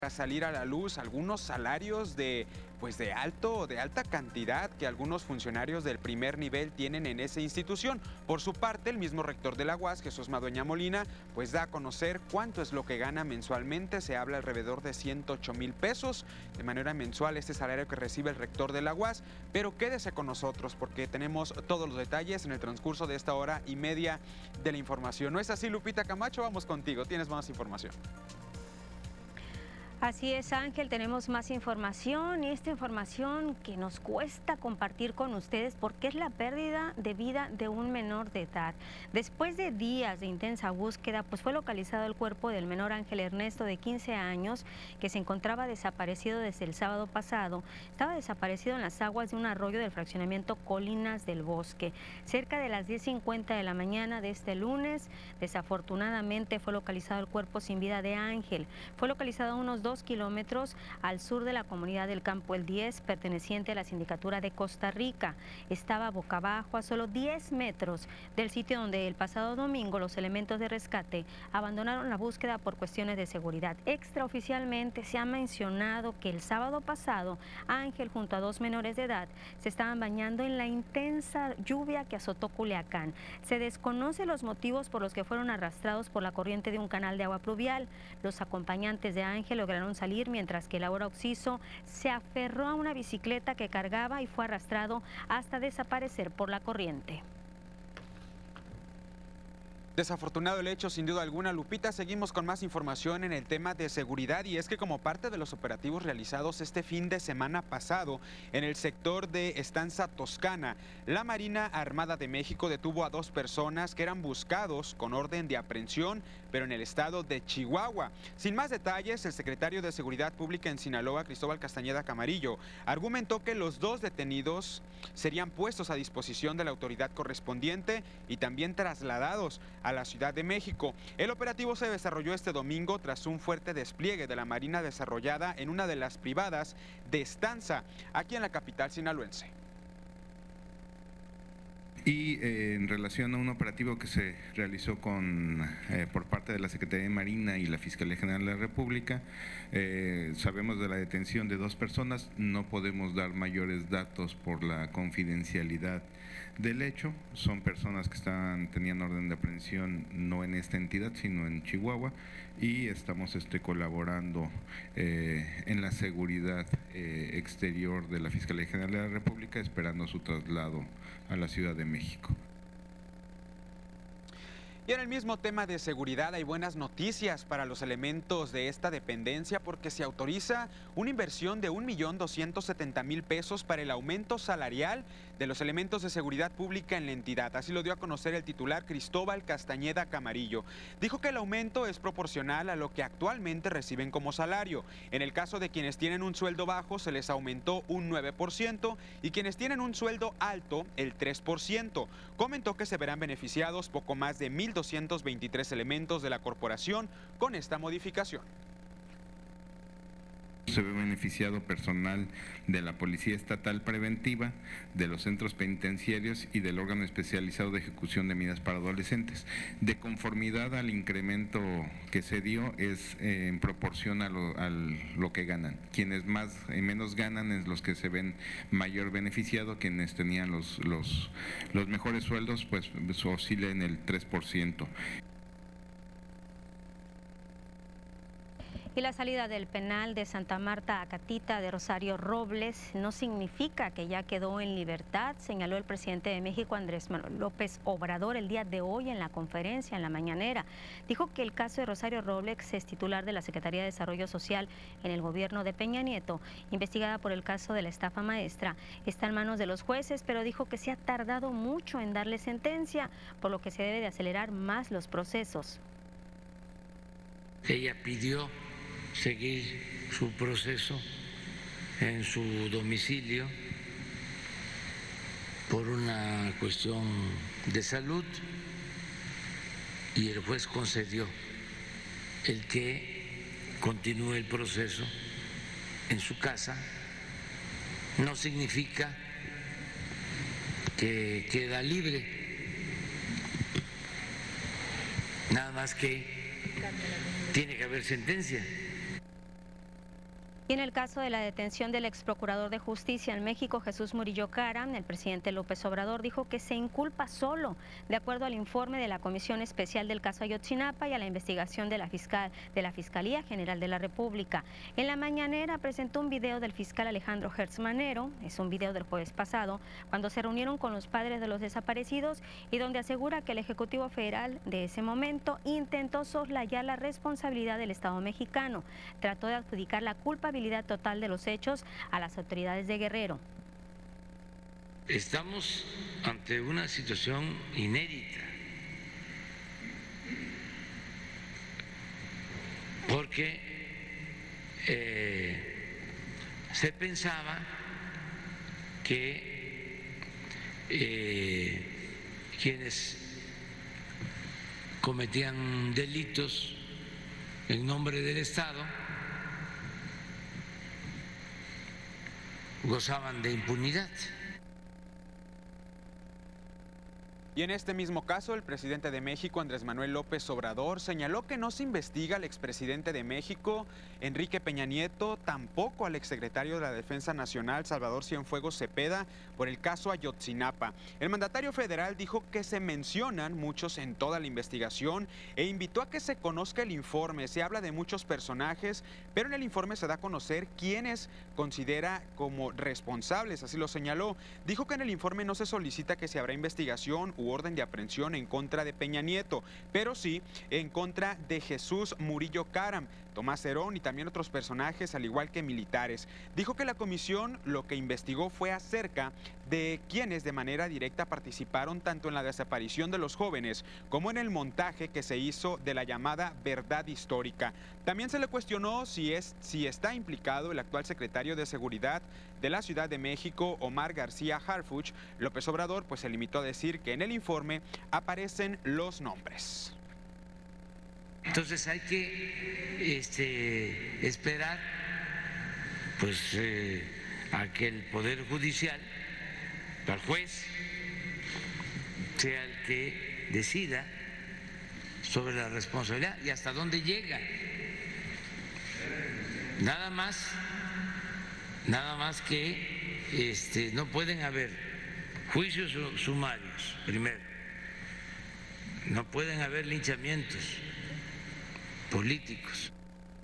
a salir a la luz algunos salarios de alta cantidad que algunos funcionarios del primer nivel tienen en esa institución. Por su parte, el mismo rector de la UAS, Jesús Madueña Molina, pues da a conocer cuánto es lo que gana mensualmente. Se habla alrededor de 108,000 pesos de manera mensual, este salario que recibe el rector de la UAS. Pero quédese con nosotros porque tenemos todos los detalles en el transcurso de esta hora y media de la información. ¿No es así, Lupita Camacho? Vamos contigo, tienes más información. Así es, Ángel, tenemos más información y esta información que nos cuesta compartir con ustedes porque es la pérdida de vida de un menor de edad. Después de días de intensa búsqueda, pues fue localizado el cuerpo del menor Ángel Ernesto de 15 años que se encontraba desaparecido desde el sábado pasado. Estaba desaparecido en las aguas de un arroyo del fraccionamiento Colinas del Bosque. Cerca de las 10:50 de la mañana de este lunes, desafortunadamente fue localizado el cuerpo sin vida de Ángel. Fue localizado a unos 2 kilómetros al sur de la comunidad del Campo El 10, perteneciente a la Sindicatura de Costa Rica. Estaba boca abajo a solo 10 metros del sitio donde el pasado domingo los elementos de rescate abandonaron la búsqueda por cuestiones de seguridad. Extraoficialmente se ha mencionado que el sábado pasado Ángel junto a 2 menores de edad se estaban bañando en la intensa lluvia que azotó Culiacán. Se desconoce los motivos por los que fueron arrastrados por la corriente de un canal de agua pluvial. Los acompañantes de Ángel lograron salir mientras que el ahora occiso se aferró a una bicicleta que cargaba y fue arrastrado hasta desaparecer por la corriente. Desafortunado el hecho, sin duda alguna, Lupita. Seguimos con más información en el tema de seguridad y es que como parte de los operativos realizados este fin de semana pasado en el sector de Estanza Toscana, la Marina Armada de México detuvo a 2 personas que eran buscados con orden de aprehensión, pero en el estado de Chihuahua. Sin más detalles, el secretario de Seguridad Pública en Sinaloa, Cristóbal Castañeda Camarillo, argumentó que los 2 detenidos serían puestos a disposición de la autoridad correspondiente y también trasladados a la Ciudad de México. El operativo se desarrolló este domingo tras un fuerte despliegue de la Marina desarrollada en una de las privadas de Estanza, aquí en la capital sinaloense. Y en relación a un operativo que se realizó por parte de la Secretaría de Marina y la Fiscalía General de la República, sabemos de la detención de 2 personas, no podemos dar mayores datos por la confidencialidad del hecho. Son personas que tenían orden de aprehensión no en esta entidad, sino en Chihuahua, y estamos colaborando en la seguridad exterior de la Fiscalía General de la República, esperando su traslado a la Ciudad de México. Y en el mismo tema de seguridad hay buenas noticias para los elementos de esta dependencia porque se autoriza una inversión de 1,270,000 pesos para el aumento salarial de los elementos de seguridad pública en la entidad. Así lo dio a conocer el titular Cristóbal Castañeda Camarillo. Dijo que el aumento es proporcional a lo que actualmente reciben como salario. En el caso de quienes tienen un sueldo bajo se les aumentó un 9% y quienes tienen un sueldo alto el 3%. Comentó que se verán beneficiados poco más de 1,223 elementos de la corporación con esta modificación. Se ve beneficiado personal de la Policía Estatal Preventiva, de los centros penitenciarios y del órgano especializado de ejecución de medidas para adolescentes. De conformidad al incremento que se dio es en proporción a lo que ganan. Quienes menos ganan es los que se ven mayor beneficiado, quienes tenían los mejores sueldos pues oscila en el 3%. Y la salida del penal de Santa Marta a Catita de Rosario Robles no significa que ya quedó en libertad, señaló el presidente de México, Andrés Manuel López Obrador, el día de hoy en la conferencia, en la mañanera. Dijo que el caso de Rosario Robles es titular de la Secretaría de Desarrollo Social en el gobierno de Peña Nieto, investigada por el caso de la estafa maestra. Está en manos de los jueces, pero dijo que se ha tardado mucho en darle sentencia, por lo que se debe de acelerar más los procesos. Ella pidió seguir su proceso en su domicilio por una cuestión de salud y el juez concedió el que continúe el proceso en su casa. No significa que queda libre, nada más que tiene que haber sentencia. Y en el caso de la detención del ex procurador de justicia en México, Jesús Murillo Caram, el presidente López Obrador dijo que se inculpa solo, de acuerdo al informe de la Comisión Especial del caso Ayotzinapa y a la investigación de la Fiscalía General de la República. En la mañanera presentó un video del fiscal Alejandro Gertz Manero, es un video del jueves pasado, cuando se reunieron con los padres de los desaparecidos y donde asegura que el Ejecutivo Federal de ese momento intentó soslayar la responsabilidad del Estado mexicano, trató de adjudicar la culpabilidad total de los hechos a las autoridades de Guerrero. Estamos ante una situación inédita, porque se pensaba que quienes cometían delitos en nombre del Estado gozaban de impunidad. Y en este mismo caso, el presidente de México, Andrés Manuel López Obrador, señaló que no se investiga al expresidente de México, Enrique Peña Nieto, tampoco al exsecretario de la Defensa Nacional, Salvador Cienfuegos Cepeda, por el caso Ayotzinapa. El mandatario federal dijo que se mencionan muchos en toda la investigación e invitó a que se conozca el informe. Se habla de muchos personajes, pero en el informe se da a conocer quiénes considera como responsables, así lo señaló. Dijo que en el informe no se solicita que se abra investigación u orden de aprehensión en contra de Peña Nieto, pero sí en contra de Jesús Murillo Caram, Tomás Herón y también otros personajes, al igual que militares. Dijo que la comisión lo que investigó fue acerca de quienes de manera directa participaron tanto en la desaparición de los jóvenes como en el montaje que se hizo de la llamada verdad histórica. También se le cuestionó si está implicado el actual secretario de Seguridad de la Ciudad de México, Omar García Harfuch. López Obrador pues se limitó a decir que en el informe aparecen los nombres. Entonces hay que esperar pues a que el Poder Judicial, el juez, sea el que decida sobre la responsabilidad y hasta dónde llega. Nada más que no pueden haber juicios sumarios, primero, no pueden haber linchamientos políticos.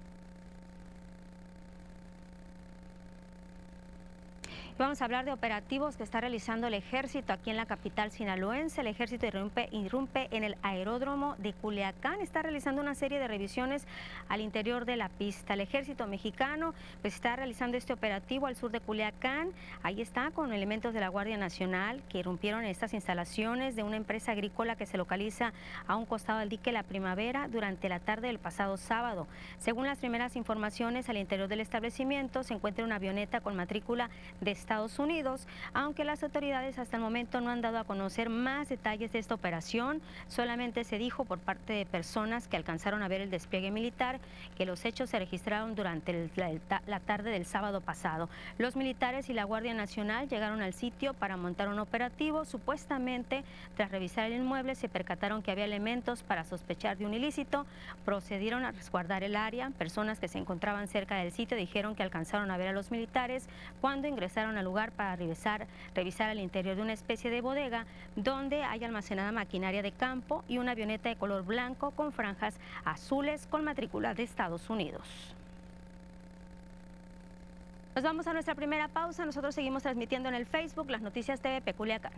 Vamos a hablar de operativos que está realizando el ejército aquí en la capital sinaloense. El ejército irrumpe en el aeródromo de Culiacán. Está realizando una serie de revisiones al interior de la pista. El ejército mexicano pues está realizando este operativo al sur de Culiacán. Ahí está con elementos de la Guardia Nacional que irrumpieron en estas instalaciones de una empresa agrícola que se localiza a un costado del dique La Primavera durante la tarde del pasado sábado. Según las primeras informaciones, al interior del establecimiento se encuentra una avioneta con matrícula de Estados Unidos, aunque las autoridades hasta el momento no han dado a conocer más detalles de esta operación. Solamente se dijo por parte de personas que alcanzaron a ver el despliegue militar que los hechos se registraron durante la tarde del sábado pasado. Los militares y la Guardia Nacional llegaron al sitio para montar un operativo. Supuestamente, tras revisar el inmueble, se percataron que había elementos para sospechar de un ilícito. Procedieron a resguardar el área. Personas que se encontraban cerca del sitio dijeron que alcanzaron a ver a los militares cuando ingresaron al lugar para revisar al interior de una especie de bodega donde hay almacenada maquinaria de campo y una avioneta de color blanco con franjas azules con matrícula de Estados Unidos. Nos vamos a nuestra primera pausa. Nosotros seguimos transmitiendo en el Facebook Las Noticias TVP Culiacán.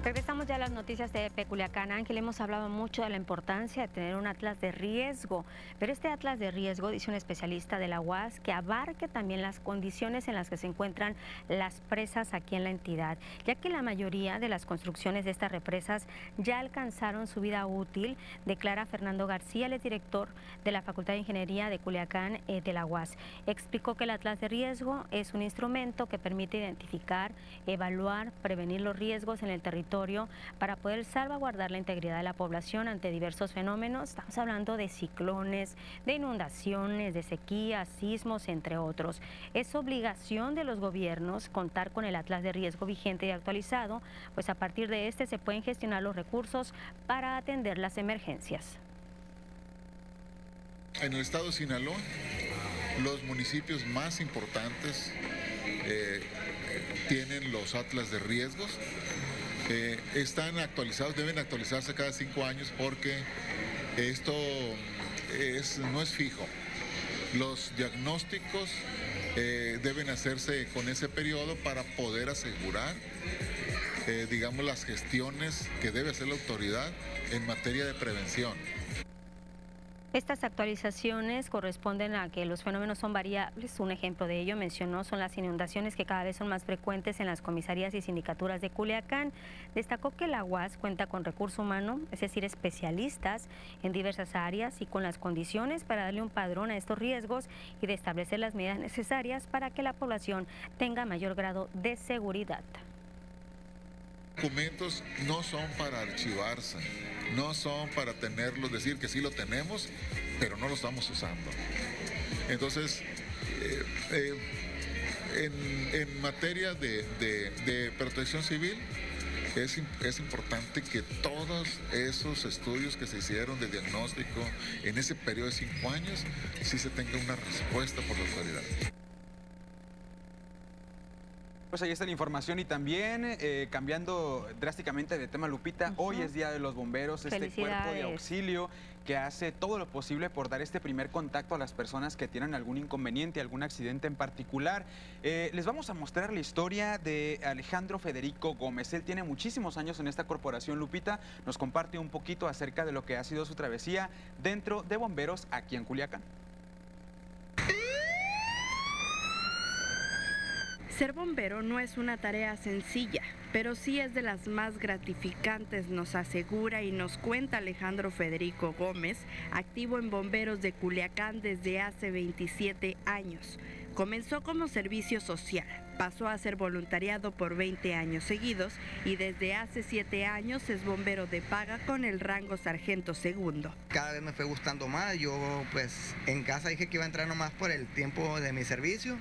Regresamos ya a las noticias de Culiacán. Ángel, hemos hablado mucho de la importancia de tener un atlas de riesgo, pero este atlas de riesgo, dice un especialista de la UAS, que abarque también las condiciones en las que se encuentran las presas aquí en la entidad, ya que la mayoría de las construcciones de estas represas ya alcanzaron su vida útil, declara Fernando García, el director de la Facultad de Ingeniería de Culiacán de la UAS. Explicó que el atlas de riesgo es un instrumento que permite identificar, evaluar, prevenir los riesgos en el territorio para poder salvaguardar la integridad de la población ante diversos fenómenos. Estamos hablando de ciclones, de inundaciones, de sequías, sismos, entre otros. Es obligación de los gobiernos contar con el atlas de riesgo vigente y actualizado, pues a partir de este se pueden gestionar los recursos para atender las emergencias. En el estado de Sinaloa, los municipios más importantes tienen los atlas de riesgos. Están actualizados, deben actualizarse cada 5 años porque esto no es fijo. Los diagnósticos deben hacerse con ese periodo para poder asegurar, digamos, las gestiones que debe hacer la autoridad en materia de prevención. Estas actualizaciones corresponden a que los fenómenos son variables. Un ejemplo de ello, mencionó, son las inundaciones que cada vez son más frecuentes en las comisarías y sindicaturas de Culiacán. Destacó que la UAS cuenta con recurso humano, es decir, especialistas en diversas áreas y con las condiciones para darle un padrón a estos riesgos y de establecer las medidas necesarias para que la población tenga mayor grado de seguridad. Documentos no son para archivarse, no son para tenerlos, decir que sí lo tenemos, pero no lo estamos usando. Entonces, en materia de protección civil, es importante que todos esos estudios que se hicieron de diagnóstico en ese periodo de 5 años, sí se tenga una respuesta por la autoridad. Pues ahí está la información y también cambiando drásticamente de tema, Lupita, hoy es Día de los Bomberos, este cuerpo de auxilio que hace todo lo posible por dar este primer contacto a las personas que tienen algún inconveniente, algún accidente en particular. Les vamos a mostrar la historia de Alejandro Federico Gómez. Él tiene muchísimos años en esta corporación, Lupita, nos comparte un poquito acerca de lo que ha sido su travesía dentro de Bomberos aquí en Culiacán. Ser bombero no es una tarea sencilla, pero sí es de las más gratificantes, nos asegura y nos cuenta Alejandro Federico Gómez, activo en Bomberos de Culiacán desde hace 27 años. Comenzó como servicio social, pasó a ser voluntariado por 20 años seguidos y desde hace 7 años es bombero de paga con el rango sargento segundo. Cada vez me fue gustando más, yo pues en casa dije que iba a entrar nomás por el tiempo de mi servicio.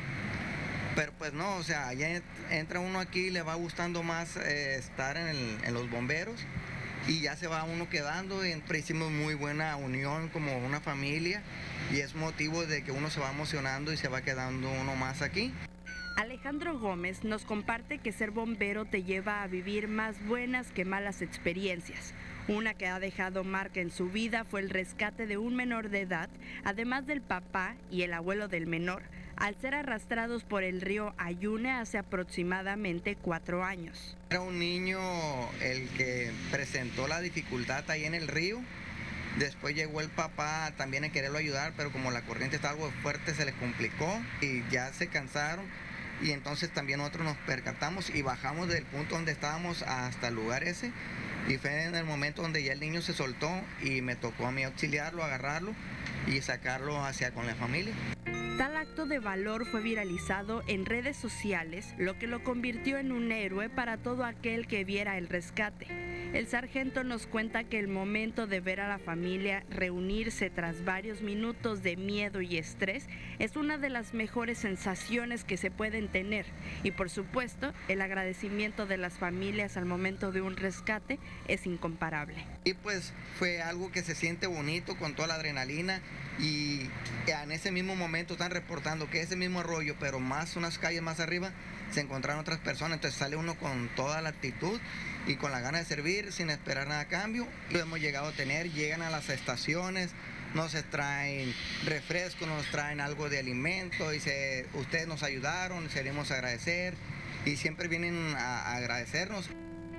Pero pues no, o sea, ya entra uno aquí y le va gustando más estar en los bomberos y ya se va uno quedando. Siempre hicimos muy buena unión como una familia y es motivo de que uno se va emocionando y se va quedando uno más aquí. Alejandro Gómez nos comparte que ser bombero te lleva a vivir más buenas que malas experiencias. Una que ha dejado marca en su vida fue el rescate de un menor de edad, además del papá y el abuelo del menor, al ser arrastrados por el río Ayune hace aproximadamente 4 años. Era un niño el que presentó la dificultad ahí en el río. Después llegó el papá también a quererlo ayudar, pero como la corriente está algo fuerte se les complicó y ya se cansaron. Y entonces también nosotros nos percatamos y bajamos del punto donde estábamos hasta el lugar ese. Y fue en el momento donde ya el niño se soltó y me tocó a mí auxiliarlo, agarrarlo y sacarlo hacia con la familia. Tal acto de valor fue viralizado en redes sociales, lo que lo convirtió en un héroe para todo aquel que viera el rescate. El sargento nos cuenta que el momento de ver a la familia reunirse tras varios minutos de miedo y estrés es una de las mejores sensaciones que se pueden tener. Y por supuesto, el agradecimiento de las familias al momento de un rescate es incomparable. Y pues fue algo que se siente bonito con toda la adrenalina y en ese mismo momento están reportando que ese mismo arroyo, pero más unas calles más arriba, se encontraron otras personas, entonces sale uno con toda la actitud y con la gana de servir sin esperar nada a cambio. Lo hemos llegado a tener, llegan a las estaciones, nos traen refrescos, nos traen algo de alimento, dice, ustedes nos ayudaron, queremos agradecer y siempre vienen a agradecernos.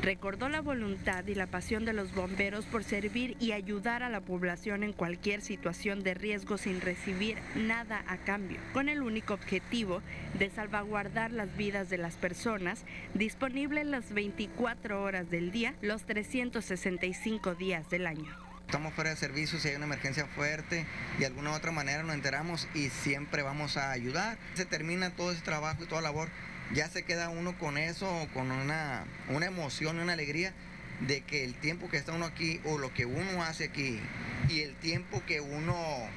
Recordó la voluntad y la pasión de los bomberos por servir y ayudar a la población en cualquier situación de riesgo sin recibir nada a cambio, con el único objetivo de salvaguardar las vidas de las personas, disponible las 24 horas del día, los 365 días del año. Estamos fuera de servicio, si hay una emergencia fuerte, de alguna u otra manera nos enteramos y siempre vamos a ayudar. Se termina todo ese trabajo y toda labor, ya se queda uno con eso, con una emoción, una alegría de que el tiempo que está uno aquí o lo que uno hace aquí y el tiempo que uno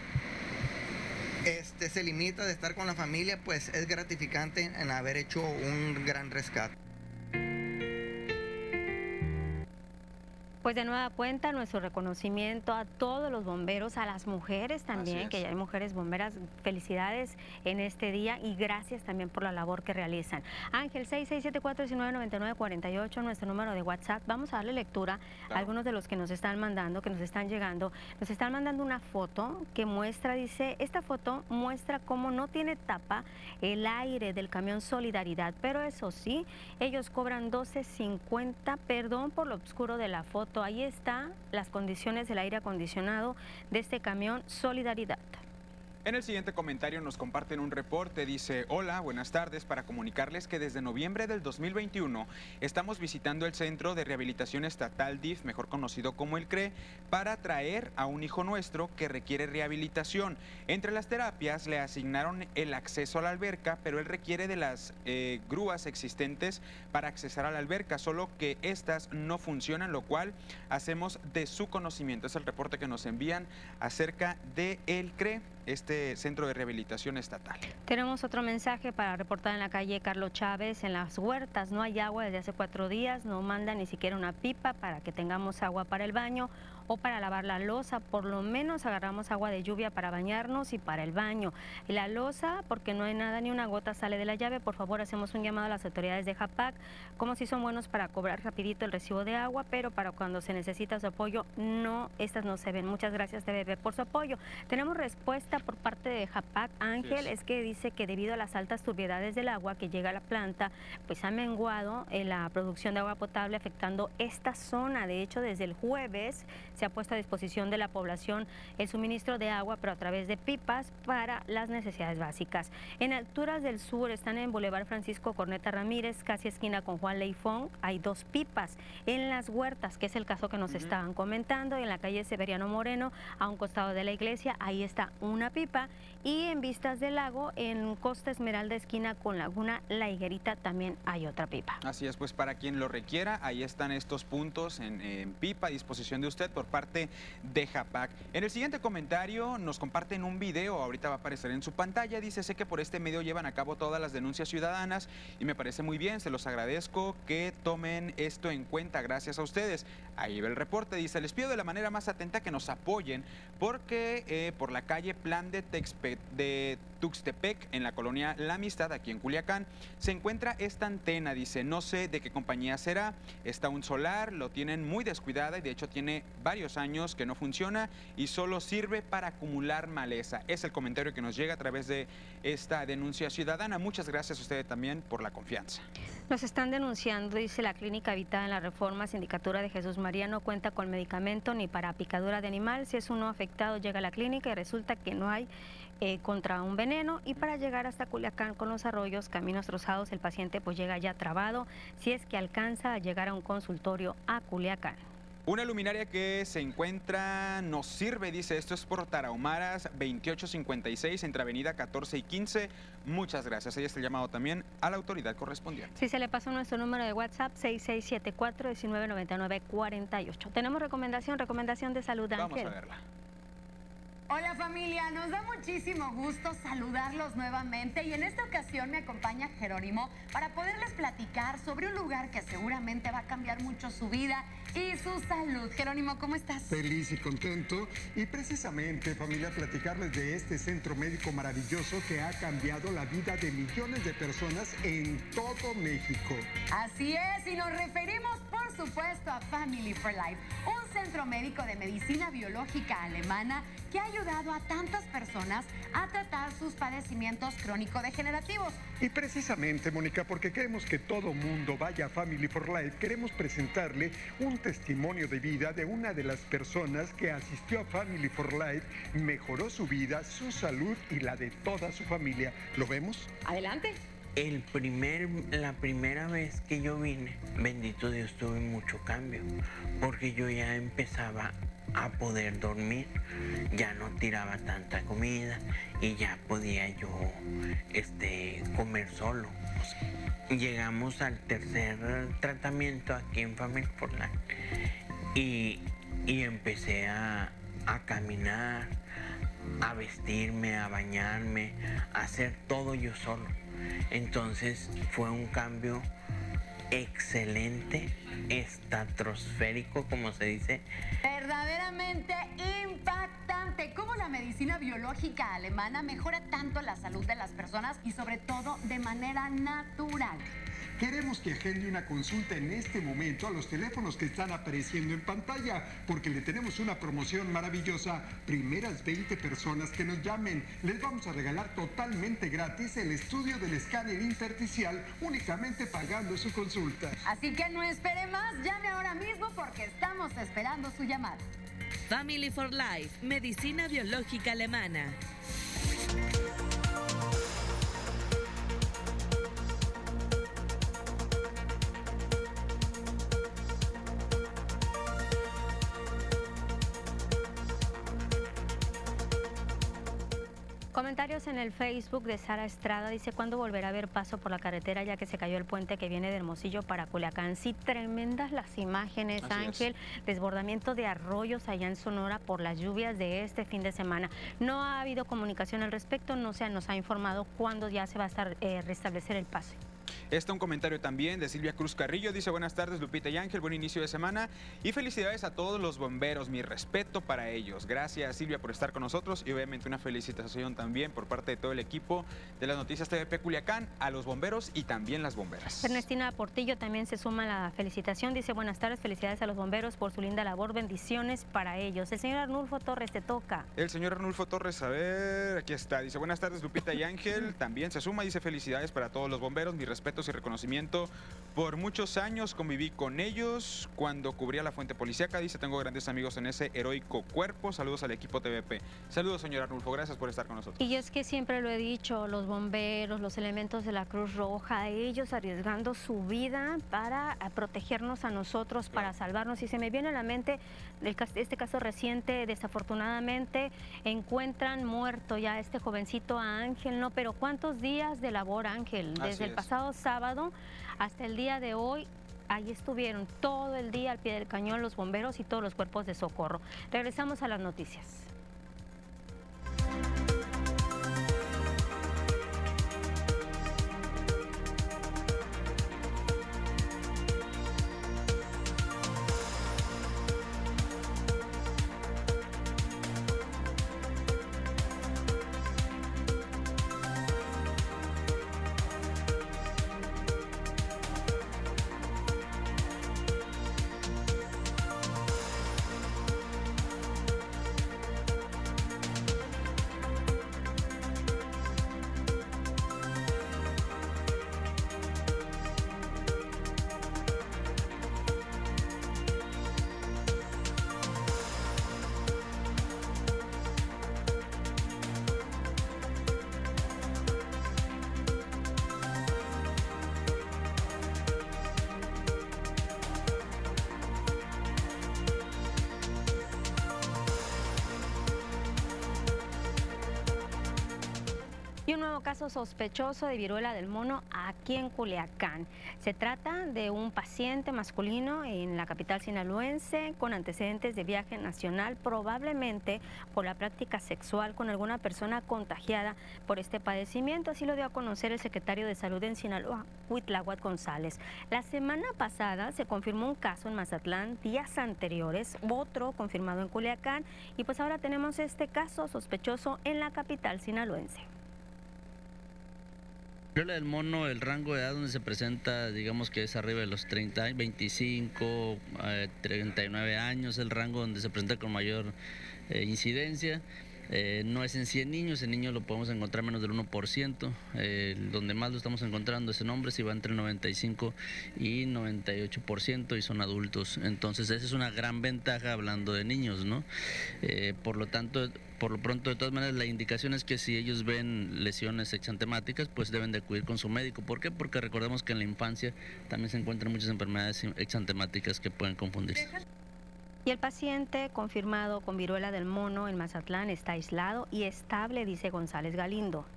se limita de estar con la familia, pues es gratificante en haber hecho un gran rescate. Pues de nueva cuenta, nuestro reconocimiento a todos los bomberos, a las mujeres también, que ya hay mujeres bomberas. Felicidades en este día y gracias también por la labor que realizan. Ángel, 6674-1999-48, nuestro número de WhatsApp. Vamos a darle lectura a algunos de los que nos están mandando, que nos están llegando. Nos están mandando una foto que muestra, dice, esta foto muestra cómo no tiene tapa el aire del camión Solidaridad, pero eso sí, ellos cobran $12.50, perdón por lo oscuro de la foto. Ahí están las condiciones del aire acondicionado de este camión Solidaridad. En el siguiente comentario nos comparten un reporte, dice: hola, buenas tardes, para comunicarles que desde noviembre del 2021 estamos visitando el Centro de Rehabilitación Estatal DIF, mejor conocido como el CRE, para traer a un hijo nuestro que requiere rehabilitación. Entre las terapias le asignaron el acceso a la alberca, pero él requiere de las grúas existentes para accesar a la alberca, solo que estas no funcionan, lo cual hacemos de su conocimiento. Es el reporte que nos envían acerca de el CRE, este Centro de Rehabilitación Estatal. Tenemos otro mensaje para reportar en la calle Carlos Chávez. En las huertas no hay agua desde hace 4 días, no mandan ni siquiera una pipa para que tengamos agua para el baño o para lavar la loza. Por lo menos agarramos agua de lluvia para bañarnos y para el baño. Y la loza, porque no hay nada, ni una gota sale de la llave. Por favor, hacemos un llamado a las autoridades de Japac, como si son buenos para cobrar rapidito el recibo de agua, pero para cuando se necesita su apoyo, no, estas no se ven. Muchas gracias, TVP, por su apoyo. Tenemos respuesta por parte de Japac, Ángel, es que dice que debido a las altas turbiedades del agua que llega a la planta, pues ha menguado la producción de agua potable, afectando esta zona. De hecho, desde el jueves se ha puesto a disposición de la población el suministro de agua, pero a través de pipas para las necesidades básicas. En alturas del sur, están en Boulevard Francisco Corneta Ramírez, casi esquina con Juan Leifón, hay 2 pipas. En las huertas, que es el caso que nos estaban comentando, en la calle Severiano Moreno, a un costado de la iglesia, ahí está una pipa. Y en Vistas del Lago, en Costa Esmeralda, esquina con Laguna La Higuerita, también hay otra pipa. Así es, pues para quien lo requiera, ahí están estos puntos en pipa a disposición de usted por parte de Japac. En el siguiente comentario nos comparten un video, ahorita va a aparecer en su pantalla, dice: sé que por este medio llevan a cabo todas las denuncias ciudadanas y me parece muy bien, se los agradezco que tomen esto en cuenta, gracias a ustedes. Ahí va el reporte, dice: les pido de la manera más atenta que nos apoyen porque por la calle Plan de Tuxtepec, en la colonia La Amistad, aquí en Culiacán, se encuentra esta antena, dice, no sé de qué compañía será, está un solar, lo tienen muy descuidada y de hecho tiene varios años que no funciona y solo sirve para acumular maleza. Es el comentario que nos llega a través de esta denuncia ciudadana. Muchas gracias a ustedes también por la confianza. Nos están denunciando, dice: la clínica habitada en la Reforma, Sindicatura de Jesús María, no cuenta con medicamento ni para picadura de animal. Si es uno afectado, llega a la clínica y resulta que no hay contra un veneno, y para llegar hasta Culiacán con los arroyos, caminos trozados, el paciente pues llega ya trabado, si es que alcanza a llegar a un consultorio a Culiacán. Una luminaria que se encuentra nos sirve, dice, esto es por Tarahumaras 2856 entre avenida 14 y 15. Muchas gracias. Ahí está el llamado también a la autoridad correspondiente. Sí, se le pasó nuestro número de WhatsApp 6674-1999-48. Tenemos recomendación de salud, Ángel. Vamos a verla. Hola familia, nos da muchísimo gusto saludarlos nuevamente y en esta ocasión me acompaña Jerónimo para poderles platicar sobre un lugar que seguramente va a cambiar mucho su vida y su salud. Jerónimo, ¿cómo estás? Feliz y contento, y precisamente, familia, platicarles de este centro médico maravilloso que ha cambiado la vida de millones de personas en todo México. Así es, y nos referimos por supuesto supuesto, a Family for Life, un centro médico de medicina biológica alemana que ha ayudado a tantas personas a tratar sus padecimientos crónico-degenerativos. Y precisamente, Mónica, porque queremos que todo mundo vaya a Family for Life, queremos presentarle un testimonio de vida de una de las personas que asistió a Family for Life, mejoró su vida, su salud y la de toda su familia. ¿Lo vemos? Adelante. La primera vez que yo vine, bendito Dios, tuve mucho cambio, porque yo ya empezaba a poder dormir, ya no tiraba tanta comida y ya podía yo comer solo. Llegamos al tercer tratamiento aquí en Family for Life y empecé a caminar, a vestirme, a bañarme, a hacer todo yo solo. Entonces fue un cambio excelente, estratosférico, como se dice. Verdaderamente impactante. Cómo la medicina biológica alemana mejora tanto la salud de las personas y sobre todo de manera natural. Queremos que agende una consulta en este momento a los teléfonos que están apareciendo en pantalla, porque le tenemos una promoción maravillosa. Primeras 20 personas que nos llamen, les vamos a regalar totalmente gratis el estudio del escáner intersticial, únicamente pagando su consulta. Así que no espere más, llame ahora mismo porque estamos esperando su llamada. Family for Life, medicina biológica alemana. Comentarios en el Facebook de Sara Estrada, dice: ¿cuándo volverá a haber paso por la carretera ya que se cayó el puente que viene de Hermosillo para Culiacán? Sí, tremendas las imágenes, Ángel, desbordamiento de arroyos allá en Sonora por las lluvias de este fin de semana. No ha habido comunicación al respecto, no se nos ha informado cuándo ya se va a estar restablecer el pase. Un comentario también de Silvia Cruz Carrillo, dice: buenas tardes Lupita y Ángel, buen inicio de semana y felicidades a todos los bomberos, mi respeto para ellos. Gracias Silvia por estar con nosotros y obviamente una felicitación también por parte de todo el equipo de las noticias TVP Culiacán a los bomberos y también las bomberas. Ernestina Portillo también se suma a la felicitación, dice: buenas tardes, felicidades a los bomberos por su linda labor, bendiciones para ellos. El señor Arnulfo Torres, te toca. El señor Arnulfo Torres, a ver, aquí está, dice: buenas tardes Lupita y Ángel, también se suma, dice: felicidades para todos los bomberos, mi respeto y reconocimiento. Por muchos años conviví con ellos cuando cubría la fuente policíaca. Dice: tengo grandes amigos en ese heroico cuerpo. Saludos al equipo TVP. Saludos, señor Arnulfo. Gracias por estar con nosotros. Y es que siempre lo he dicho, los bomberos, los elementos de la Cruz Roja, ellos arriesgando su vida para protegernos a nosotros, para salvarnos. Y se me viene a la mente este caso reciente, desafortunadamente encuentran muerto ya este jovencito a Ángel, ¿no? Pero ¿cuántos días de labor, Ángel? Desde el pasado sábado hasta el día de hoy, ahí estuvieron todo el día al pie del cañón los bomberos y todos los cuerpos de socorro. Regresamos a las noticias. Y un nuevo caso sospechoso de viruela del mono aquí en Culiacán. Se trata de un paciente masculino en la capital sinaloense con antecedentes de viaje nacional, probablemente por la práctica sexual con alguna persona contagiada por este padecimiento. Así lo dio a conocer el secretario de Salud en Sinaloa, Huitláhuac González. La semana pasada se confirmó un caso en Mazatlán, días anteriores otro confirmado en Culiacán y pues ahora tenemos este caso sospechoso en la capital sinaloense. Viruela del mono, el rango de edad donde se presenta, digamos que es arriba de los 30, 25, 39 años, el rango donde se presenta con mayor incidencia. No es en 100 niños, en niños lo podemos encontrar menos del 1%, donde más lo estamos encontrando es en hombres y va entre el 95 y 98% y son adultos, entonces esa es una gran ventaja hablando de niños, ¿no? Por lo tanto, por lo pronto, de todas maneras, la indicación es que si ellos ven lesiones exantemáticas, pues deben de acudir con su médico. ¿Por qué? Porque recordemos que en la infancia también se encuentran muchas enfermedades exantemáticas que pueden confundirse. Y el paciente confirmado con viruela del mono en Mazatlán está aislado y estable, dice González Galindo.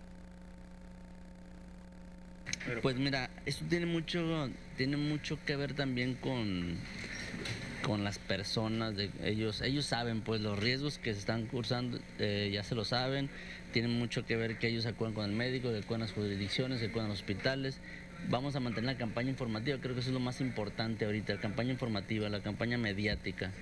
Pues mira, esto tiene mucho que ver también con las personas, ellos saben pues los riesgos que se están cursando, ya se lo saben, tienen mucho que ver que ellos acuden con el médico, que acuden a las jurisdicciones, que acuden a los hospitales. Vamos a mantener la campaña informativa, creo que eso es lo más importante ahorita, la campaña informativa, la campaña mediática.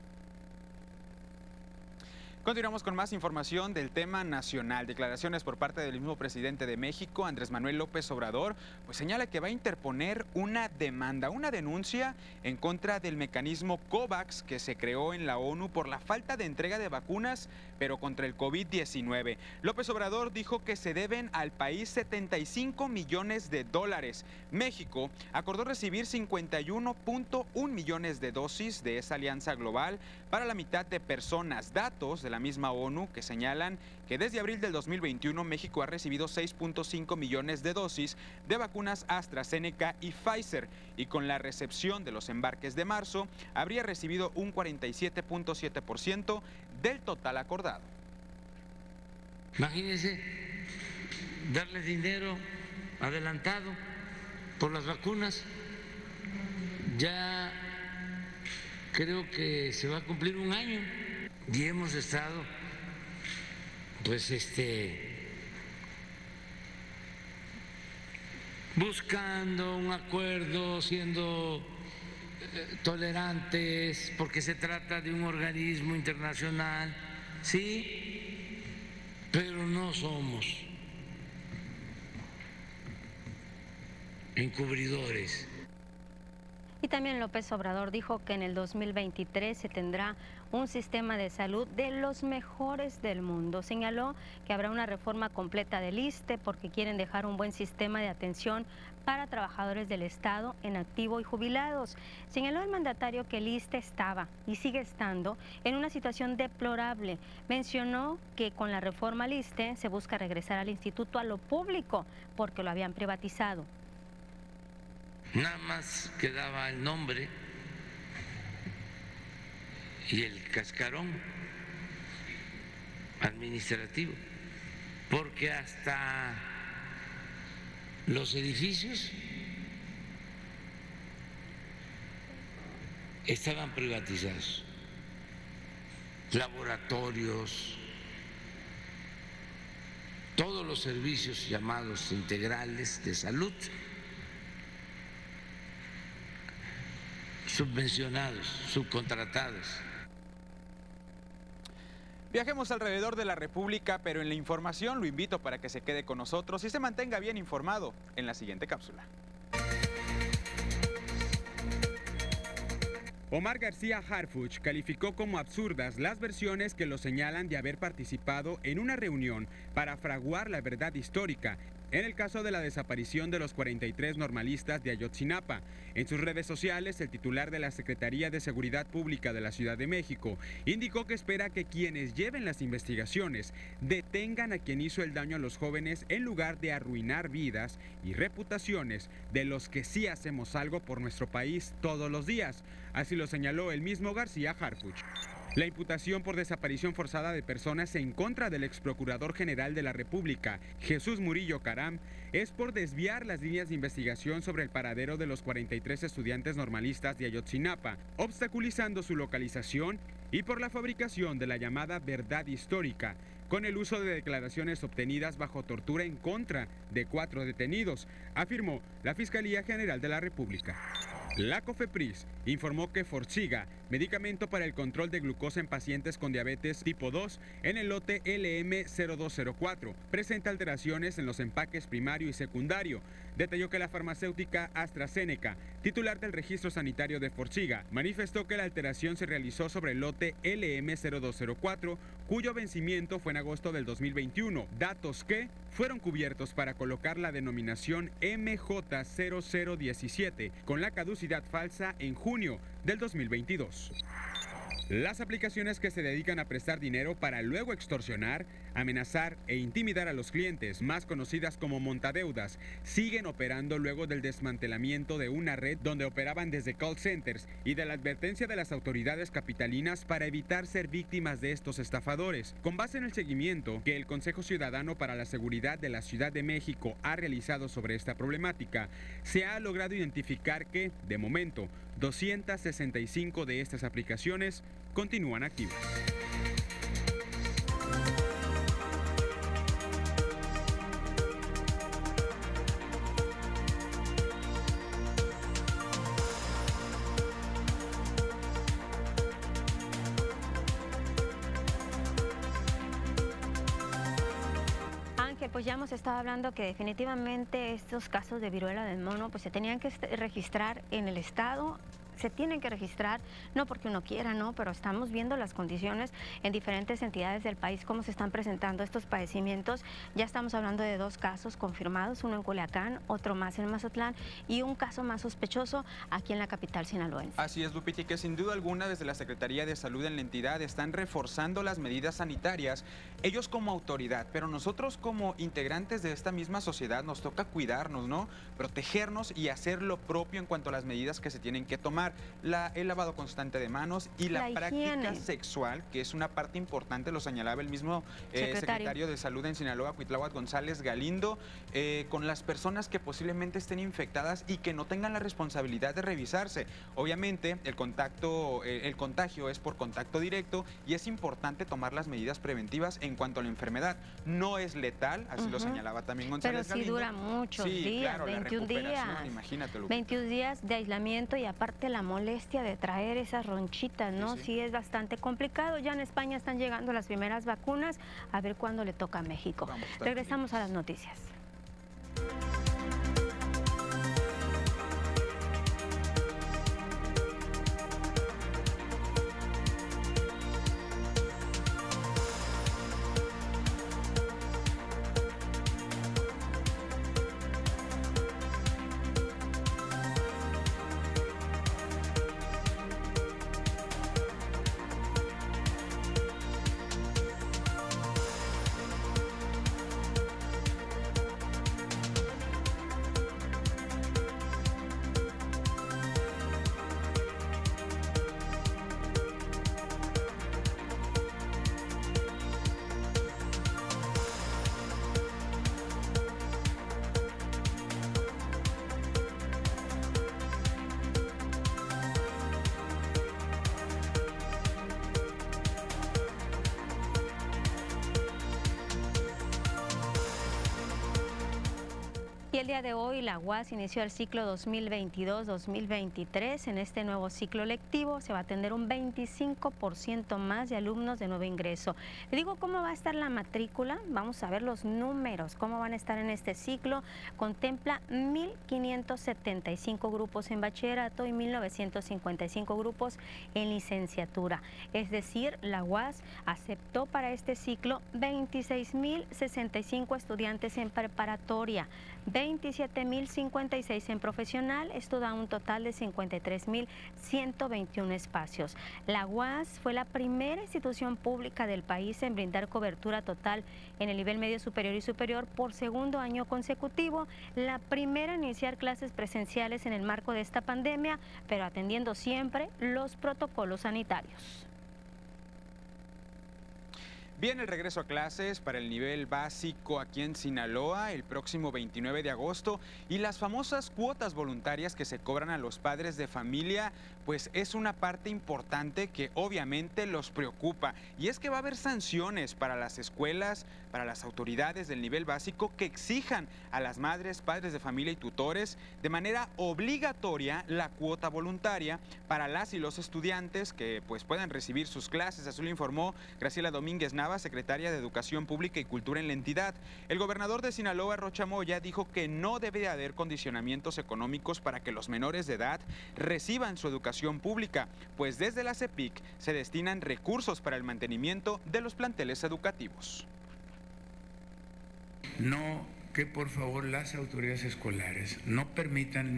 Continuamos con más información del tema nacional. Declaraciones por parte del mismo presidente de México, Andrés Manuel López Obrador, pues señala que va a interponer una demanda, una denuncia en contra del mecanismo COVAX que se creó en la ONU por la falta de entrega de vacunas, pero contra el COVID-19. López Obrador dijo que se deben al país 75 millones de dólares. México acordó recibir 51.1 millones de dosis de esa alianza global para la mitad de personas. Datos de la misma ONU que señalan que desde abril del 2021 México ha recibido 6.5 millones de dosis de vacunas AstraZeneca y Pfizer, y con la recepción de los embarques de marzo habría recibido un 47.7% del total acordado. Imagínense darles dinero adelantado por las vacunas. Ya creo que se va a cumplir un año y hemos estado pues buscando un acuerdo, siendo tolerantes, porque se trata de un organismo internacional, sí, pero no somos encubridores. Y también López Obrador dijo que en el 2023 se tendrá un sistema de salud de los mejores del mundo. Señaló que habrá una reforma completa del ISSSTE porque quieren dejar un buen sistema de atención para trabajadores del Estado en activo y jubilados. Señaló el mandatario que el ISSSTE estaba y sigue estando en una situación deplorable. Mencionó que con la reforma al ISSSTE se busca regresar al instituto a lo público porque lo habían privatizado. Nada más quedaba el nombre y el cascarón administrativo, porque hasta los edificios estaban privatizados, laboratorios, todos los servicios llamados integrales de salud, subvencionados, subcontratados. Viajemos alrededor de la República, pero en la información lo invito para que se quede con nosotros y se mantenga bien informado en la siguiente cápsula. Omar García Harfuch calificó como absurdas las versiones que lo señalan de haber participado en una reunión para fraguar la verdad histórica en el caso de la desaparición de los 43 normalistas de Ayotzinapa. En sus redes sociales, el titular de la Secretaría de Seguridad Pública de la Ciudad de México indicó que espera que quienes lleven las investigaciones detengan a quien hizo el daño a los jóvenes en lugar de arruinar vidas y reputaciones de los que sí hacemos algo por nuestro país todos los días. Así lo señaló el mismo García Harfuch. La imputación por desaparición forzada de personas en contra del exprocurador general de la República, Jesús Murillo Caram, es por desviar las líneas de investigación sobre el paradero de los 43 estudiantes normalistas de Ayotzinapa, obstaculizando su localización, y por la fabricación de la llamada verdad histórica, con el uso de declaraciones obtenidas bajo tortura en contra de 4 detenidos, afirmó la Fiscalía General de la República. La COFEPRIS informó que Forxiga, medicamento para el control de glucosa en pacientes con diabetes tipo 2, en el lote LM0204, presenta alteraciones en los empaques primario y secundario. Detalló que la farmacéutica AstraZeneca, titular del registro sanitario de Forxiga, manifestó que la alteración se realizó sobre el lote LM0204, cuyo vencimiento fue en agosto del 2021, datos que fueron cubiertos para colocar la denominación MJ0017 con la caducidad falsa en junio del 2022. Las aplicaciones que se dedican a prestar dinero para luego extorsionar, amenazar e intimidar a los clientes, más conocidas como montadeudas, siguen operando luego del desmantelamiento de una red donde operaban desde call centers y de la advertencia de las autoridades capitalinas para evitar ser víctimas de estos estafadores. Con base en el seguimiento que el Consejo Ciudadano para la Seguridad de la Ciudad de México ha realizado sobre esta problemática, se ha logrado identificar que, de momento, 265 de estas aplicaciones continúan activas. Ángel, pues ya hemos estado hablando que definitivamente estos casos de viruela del mono pues se tenían que registrar en el estado. Se tienen que registrar, no porque uno quiera, no, pero estamos viendo las condiciones en diferentes entidades del país, cómo se están presentando estos padecimientos. Ya estamos hablando de 2 casos confirmados, uno en Culiacán, otro más en Mazatlán y un caso más sospechoso aquí en la capital sinaloense. Así es, Lupita, y que sin duda alguna desde la Secretaría de Salud en la entidad están reforzando las medidas sanitarias, ellos como autoridad, pero nosotros como integrantes de esta misma sociedad nos toca cuidarnos, ¿no? Protegernos y hacer lo propio en cuanto a las medidas que se tienen que tomar. El lavado constante de manos y la práctica sexual, que es una parte importante, lo señalaba el mismo secretario de Salud en Sinaloa, Cuitláhuac González Galindo, con las personas que posiblemente estén infectadas y que no tengan la responsabilidad de revisarse. Obviamente, el contagio es por contacto directo y es importante tomar las medidas preventivas en cuanto a la enfermedad. No es letal, así lo señalaba también González Galindo. Pero sí dura muchos días, claro, 21 días. Imagínate, 21 días de aislamiento y aparte la molestia de traer esas ronchitas, ¿no? Sí, es bastante complicado. Ya en España están llegando las primeras vacunas, a ver cuándo le toca a México. Regresamos a las noticias. Y el día de hoy la UAS inició el ciclo 2022-2023. En este nuevo ciclo lectivo se va a atender un 25% más de alumnos de nuevo ingreso. Le digo cómo va a estar la matrícula. Vamos a ver los números, cómo van a estar en este ciclo. Contempla 1.575 grupos en bachillerato y 1.955 grupos en licenciatura. Es decir, la UAS aceptó para este ciclo 26.065 estudiantes en preparatoria, 27.056 en profesional, esto da un total de 53.121 espacios. La UAS fue la primera institución pública del país en brindar cobertura total en el nivel medio superior y superior por segundo año consecutivo, la primera en iniciar clases presenciales en el marco de esta pandemia, pero atendiendo siempre los protocolos sanitarios. Viene el regreso a clases para el nivel básico aquí en Sinaloa el próximo 29 de agosto y las famosas cuotas voluntarias que se cobran a los padres de familia, pues es una parte importante que obviamente los preocupa. Y es que va a haber sanciones para las escuelas, para las autoridades del nivel básico que exijan a las madres, padres de familia y tutores de manera obligatoria la cuota voluntaria para las y los estudiantes que pues puedan recibir sus clases. Así lo informó Graciela Domínguez Nava, secretaria de Educación Pública y Cultura en la entidad. El gobernador de Sinaloa, Rocha Moya, dijo que no debe de haber condicionamientos económicos para que los menores de edad reciban su educación pública, pues desde la CEPIC se destinan recursos para el mantenimiento de los planteles educativos. No, que por favor las autoridades escolares no permitan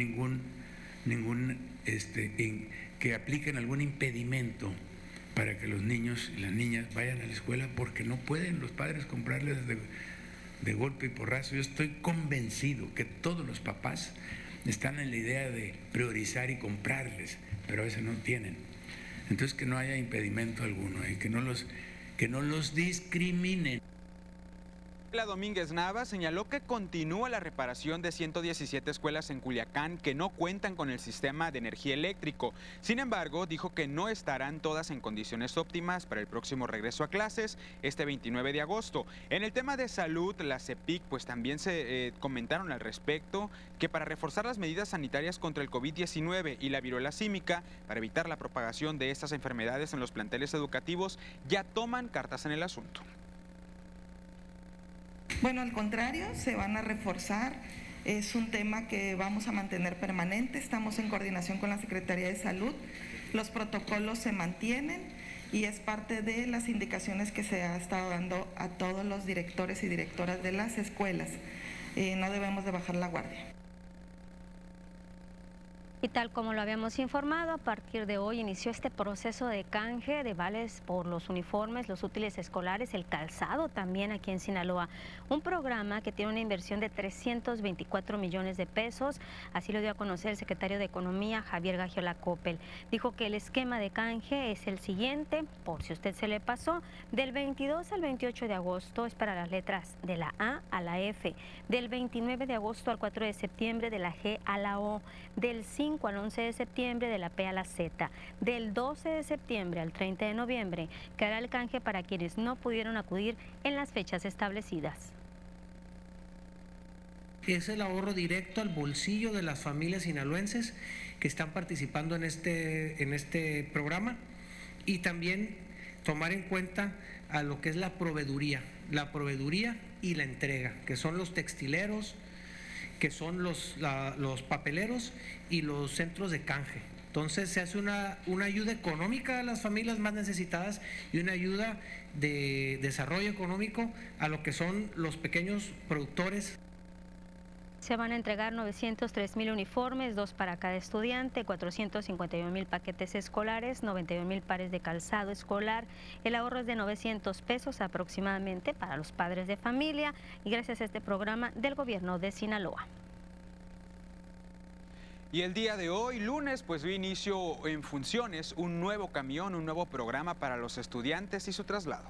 que apliquen algún impedimento para que los niños y las niñas vayan a la escuela, porque no pueden los padres comprarles de golpe y porrazo. Yo estoy convencido que todos los papás están en la idea de priorizar y comprarles, pero a veces no tienen. Entonces que no haya impedimento alguno y que no los discriminen. La Domínguez Nava señaló que continúa la reparación de 117 escuelas en Culiacán que no cuentan con el sistema de energía eléctrico. Sin embargo, dijo que no estarán todas en condiciones óptimas para el próximo regreso a clases este 29 de agosto. En el tema de salud, la CEPIC pues también se comentaron al respecto que para reforzar las medidas sanitarias contra el COVID-19 y la viruela símica, para evitar la propagación de estas enfermedades en los planteles educativos, ya toman cartas en el asunto. Bueno, al contrario, se van a reforzar, es un tema que vamos a mantener permanente, estamos en coordinación con la Secretaría de Salud, los protocolos se mantienen y es parte de las indicaciones que se ha estado dando a todos los directores y directoras de las escuelas. No debemos de bajar la guardia. Y tal como lo habíamos informado, a partir de hoy inició este proceso de canje de vales por los uniformes, los útiles escolares, el calzado también aquí en Sinaloa. Un programa que tiene una inversión de 324 millones de pesos. Así lo dio a conocer el secretario de Economía, Javier Gagiola Coppel. Dijo que el esquema de canje es el siguiente, por si usted se le pasó, del 22 al 28 de agosto es para las letras de la A a la F, del 29 de agosto al 4 de septiembre de la G a la O, del 5 al 11 de septiembre de la P a la Z, del 12 de septiembre al 30 de noviembre, que hará el canje para quienes no pudieron acudir en las fechas establecidas. Es el ahorro directo al bolsillo de las familias sinaloenses que están participando en este programa, y también tomar en cuenta a lo que es la proveeduría y la entrega, que son los textileros, que son los papeleros y los centros de canje. Entonces se hace una ayuda económica a las familias más necesitadas y una ayuda de desarrollo económico a lo que son los pequeños productores. Se van a entregar 903,000 uniformes, 2 para cada estudiante, 451,000 paquetes escolares, 91,000 pares de calzado escolar. El ahorro es de 900 pesos aproximadamente para los padres de familia y gracias a este programa del gobierno de Sinaloa. Y el día de hoy, lunes, pues dio inicio en funciones un nuevo camión, un nuevo programa para los estudiantes y su traslado.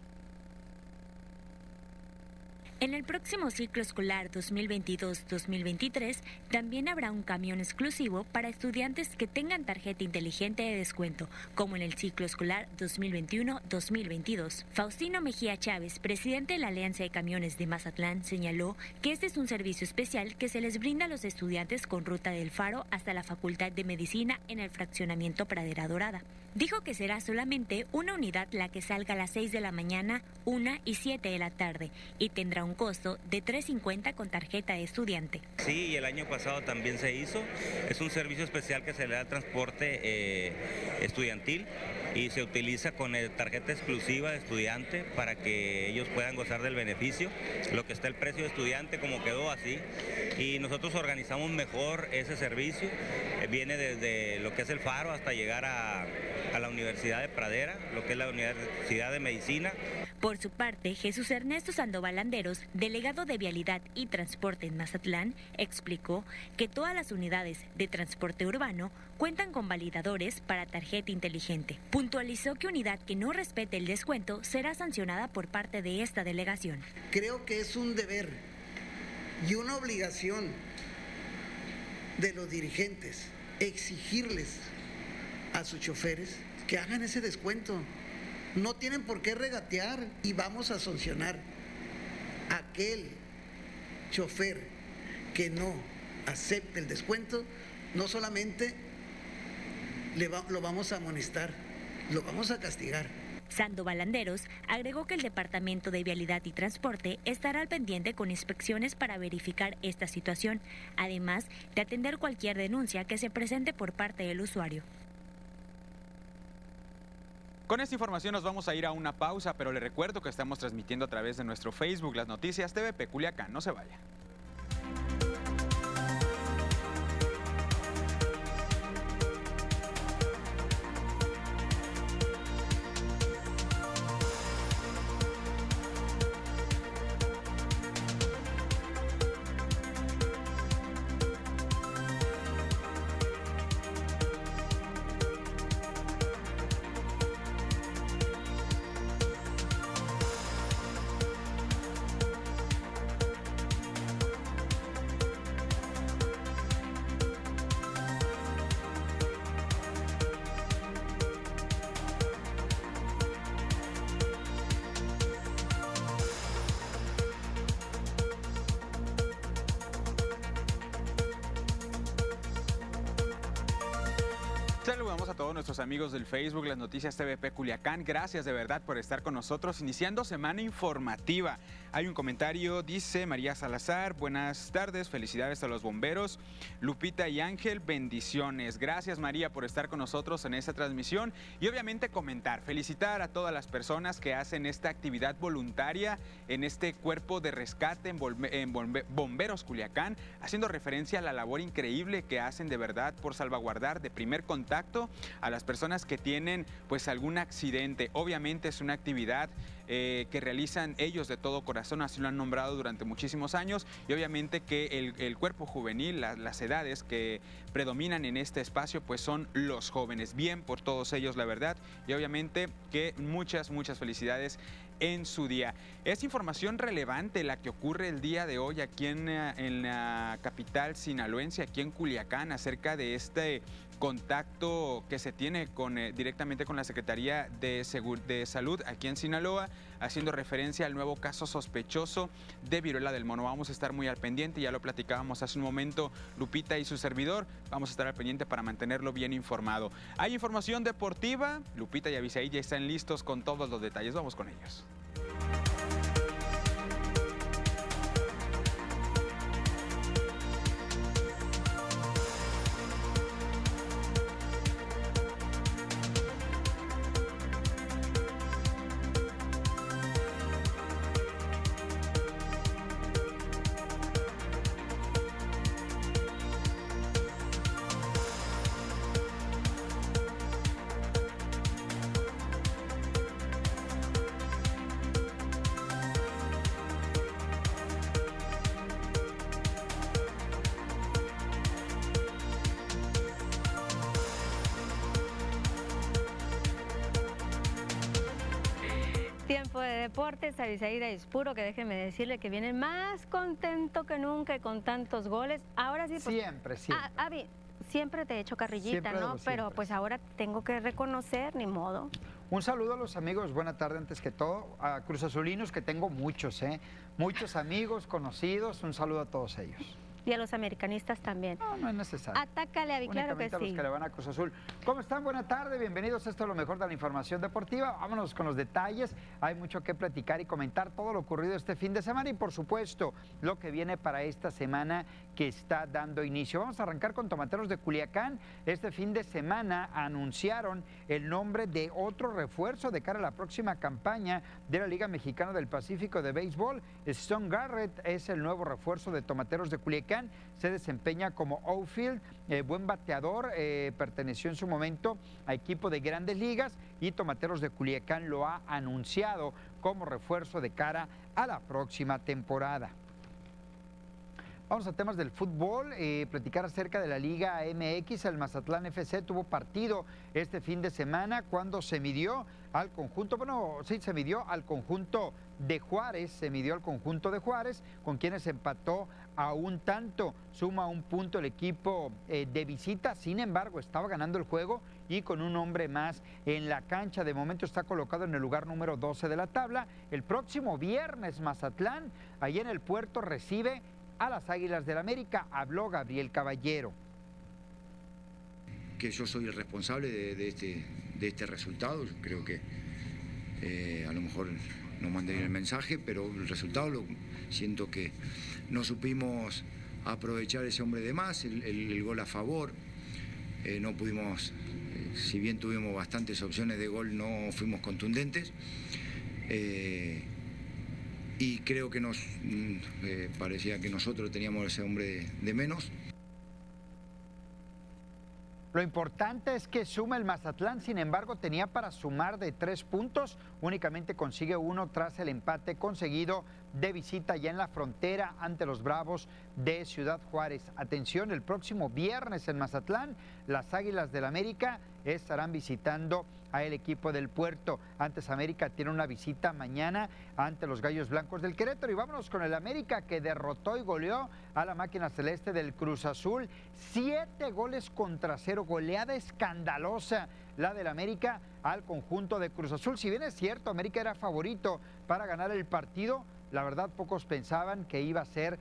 En el próximo ciclo escolar 2022-2023 también habrá un camión exclusivo para estudiantes que tengan tarjeta inteligente de descuento, como en el ciclo escolar 2021-2022. Faustino Mejía Chávez, presidente de la Alianza de Camiones de Mazatlán, señaló que este es un servicio especial que se les brinda a los estudiantes con ruta del Faro hasta la Facultad de Medicina en el fraccionamiento Pradera Dorada. Dijo que será solamente una unidad la que salga a las 6 de la mañana, 1 y 7 de la tarde y tendrá un costo de $3.50 con tarjeta de estudiante. Sí, y el año pasado también se hizo. Es un servicio especial que se le da al transporte estudiantil y se utiliza con tarjeta exclusiva de estudiante para que ellos puedan gozar del beneficio. Lo que está el precio de estudiante como quedó así y nosotros organizamos mejor ese servicio. Viene desde lo que es el Faro hasta llegar a la Universidad de Pradera, lo que es la Universidad de Medicina. Por su parte, Jesús Ernesto Sandoval Landeros, delegado de Vialidad y Transporte en Mazatlán, explicó que todas las unidades de transporte urbano cuentan con validadores para tarjeta inteligente. puntualizó que unidad que no respete el descuento será sancionada por parte de esta delegación. Creo que es un deber y una obligación de los dirigentes exigirles a sus choferes que hagan ese descuento. No tienen por qué regatear y vamos a sancionar a aquel chofer que no acepte el descuento. No solamente lo vamos a amonestar, lo vamos a castigar. Sandoval Landeros agregó que el Departamento de Vialidad y Transporte estará al pendiente con inspecciones para verificar esta situación, además de atender cualquier denuncia que se presente por parte del usuario. Con esta información nos vamos a ir a una pausa, pero le recuerdo que estamos transmitiendo a través de nuestro Facebook las noticias TVP Culiacán. No se vaya. Saludamos a todos nuestros amigos del Facebook, las noticias TVP Culiacán. Gracias de verdad por estar con nosotros, iniciando semana informativa. Hay un comentario, dice María Salazar: buenas tardes, felicidades a los bomberos. Lupita y Ángel, bendiciones. Gracias, María, por estar con nosotros en esta transmisión. Y obviamente felicitar a todas las personas que hacen esta actividad voluntaria en este cuerpo de rescate en Bomberos Culiacán, haciendo referencia a la labor increíble que hacen de verdad por salvaguardar de primer contacto a las personas que tienen pues algún accidente. Obviamente es una actividad que realizan ellos de todo corazón, así lo han nombrado durante muchísimos años, y obviamente que el cuerpo juvenil, las edades que predominan en este espacio pues son los jóvenes. Bien por todos ellos, la verdad, y obviamente que muchas felicidades en su día. Es información relevante la que ocurre el día de hoy aquí en la capital sinaloense, aquí en Culiacán, acerca de este contacto que se tiene directamente con la Secretaría de Salud aquí en Sinaloa, haciendo referencia al nuevo caso sospechoso de viruela del mono. Vamos a estar muy al pendiente, ya lo platicábamos hace un momento Lupita y su servidor, vamos a estar al pendiente para mantenerlo bien informado. Hay información deportiva, Lupita y Abisaí ya están listos con todos los detalles, vamos con ellos. Tiempo de deportes, Abisaíra Ispuro, que déjeme decirle que viene más contento que nunca y con tantos goles. Ahora sí, pues, siempre. Avi, siempre te he hecho carrillita, siempre, ¿no? Pero pues ahora tengo que reconocer, ni modo. Un saludo a los amigos, buena tarde antes que todo, a Cruz Azulinos, que tengo muchos, muchos amigos, conocidos, un saludo a todos ellos. Y a los americanistas también. No es necesario. Atácale, Avi, claro que sí. Únicamente a los que le van a Cruz Azul. ¿Cómo están? Buena tarde, bienvenidos a esto, lo mejor de la información deportiva. Vámonos con los detalles. Hay mucho que platicar y comentar todo lo ocurrido este fin de semana y, por supuesto, lo que viene para esta semana que está dando inicio. Vamos a arrancar con Tomateros de Culiacán. Este fin de semana anunciaron el nombre de otro refuerzo de cara a la próxima campaña de la Liga Mexicana del Pacífico de Béisbol. Stone Garrett es el nuevo refuerzo de Tomateros de Culiacán. Se desempeña como outfield, buen bateador, perteneció en su momento a equipo de Grandes Ligas y Tomateros de Culiacán lo ha anunciado como refuerzo de cara a la próxima temporada. Vamos a temas del fútbol, platicar acerca de la Liga MX. El Mazatlán FC tuvo partido este fin de semana cuando se midió al conjunto, se midió al conjunto de Juárez, con quienes empató a un tanto, suma un punto el equipo de visita. Sin embargo, estaba ganando el juego y con un hombre más en la cancha. De momento está colocado en el lugar número 12 de la tabla. El próximo viernes Mazatlán, ahí en el puerto, recibe a las Águilas del América. Habló Gabriel Caballero. Que yo soy el responsable de este resultado. Yo creo que a lo mejor no mandé el mensaje, pero el resultado siento que no supimos aprovechar ese hombre de más, el gol a favor. No pudimos, si bien tuvimos bastantes opciones de gol, no fuimos contundentes. Y creo que nos parecía que nosotros teníamos ese hombre de menos. Lo importante es que suma el Mazatlán, sin embargo, tenía para sumar de 3 puntos, únicamente consigue 1 tras el empate conseguido de visita ya en la frontera ante los Bravos de Ciudad Juárez. Atención, el próximo viernes en Mazatlán, las Águilas del América estarán visitando a el equipo del Puerto. Antes América tiene una visita mañana ante los Gallos Blancos del Querétaro. Y vámonos con el América, que derrotó y goleó a la máquina celeste del Cruz Azul. 7-0, goleada escandalosa la del América al conjunto de Cruz Azul. Si bien es cierto, América era favorito para ganar el partido, la verdad pocos pensaban que iba a ser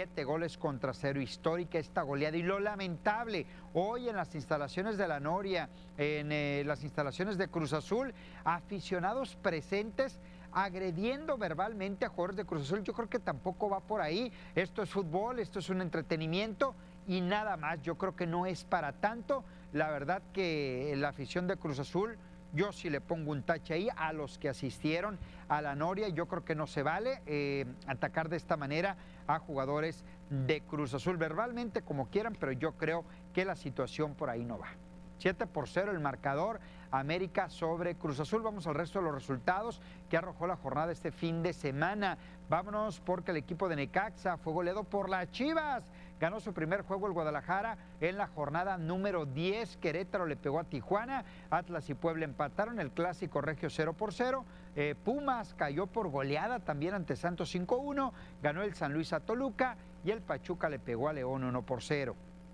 7-0. Histórica esta goleada. Y lo lamentable, hoy en las instalaciones de la Noria, en las instalaciones de Cruz Azul, aficionados presentes agrediendo verbalmente a jugadores de Cruz Azul. Yo creo que tampoco va por ahí. Esto es fútbol, esto es un entretenimiento y nada más. Yo creo que no es para tanto. La verdad que la afición de Cruz Azul, yo sí le pongo un tache ahí a los que asistieron a la Noria. Yo creo que no se vale atacar de esta manera a jugadores de Cruz Azul, verbalmente como quieran, pero yo creo que la situación por ahí no va. 7-0 el marcador, América sobre Cruz Azul. Vamos al resto de los resultados que arrojó la jornada este fin de semana. Vámonos porque el equipo de Necaxa fue goleado por las Chivas. Ganó su primer juego el Guadalajara en la jornada número 10. Querétaro le pegó a Tijuana. Atlas y Puebla empataron el clásico regio 0-0. Pumas cayó por goleada también ante Santos 5-1. Ganó el San Luis a Toluca y el Pachuca le pegó a León 1-0.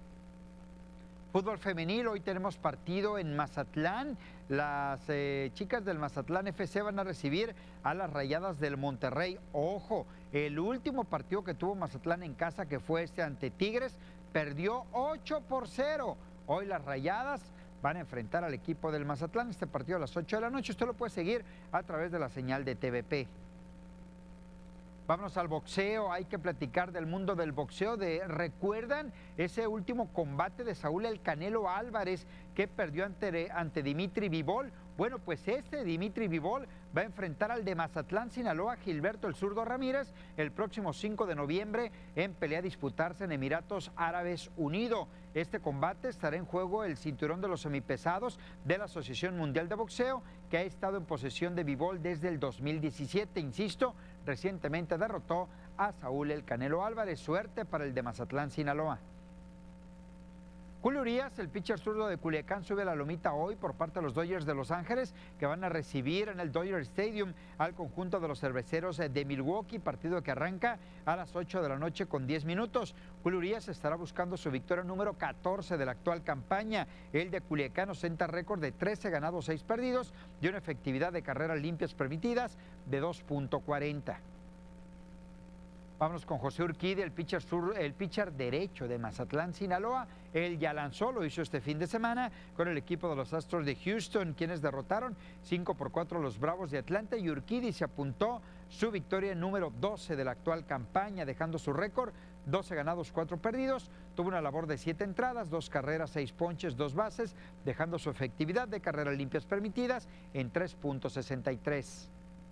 Fútbol femenil, hoy tenemos partido en Mazatlán. Las chicas del Mazatlán FC van a recibir a las Rayadas del Monterrey. Ojo, el último partido que tuvo Mazatlán en casa, que fue ante Tigres, perdió 8-0. Hoy las Rayadas van a enfrentar al equipo del Mazatlán. Este partido a las 8 de la noche. Usted lo puede seguir a través de la señal de TVP. Vámonos al boxeo, hay que platicar del mundo del boxeo. ¿Recuerdan ese último combate de Saúl El Canelo Álvarez que perdió ante Dimitri Bivol? Bueno, pues Dimitri Bivol va a enfrentar al de Mazatlán, Sinaloa, Gilberto el Zurdo Ramírez, el próximo 5 de noviembre en pelea a disputarse en Emiratos Árabes Unidos. Este combate estará en juego el cinturón de los semipesados de la Asociación Mundial de Boxeo, que ha estado en posesión de Bivol desde el 2017. Insisto, recientemente derrotó a Saúl El Canelo Álvarez. Suerte para el de Mazatlán, Sinaloa. Julio Urias, el pitcher zurdo de Culiacán, sube a la lomita hoy por parte de los Dodgers de Los Ángeles, que van a recibir en el Dodger Stadium al conjunto de los cerveceros de Milwaukee, partido que arranca a las 8 de la noche con 10 minutos. Julio Urias estará buscando su victoria número 14 de la actual campaña. El de Culiacán ostenta récord de 13 ganados, 6 perdidos y una efectividad de carreras limpias permitidas de 2.40. Vámonos con José Urquidi, el pitcher derecho de Mazatlán, Sinaloa. Él ya lanzó, lo hizo este fin de semana con el equipo de los Astros de Houston, quienes derrotaron 5-4 a los Bravos de Atlanta, y Urquidi se apuntó su victoria número 12 de la actual campaña, dejando su récord 12 ganados, 4 perdidos. Tuvo una labor de 7 entradas, 2 carreras, 6 ponches, 2 bases, dejando su efectividad de carreras limpias permitidas en 3.63.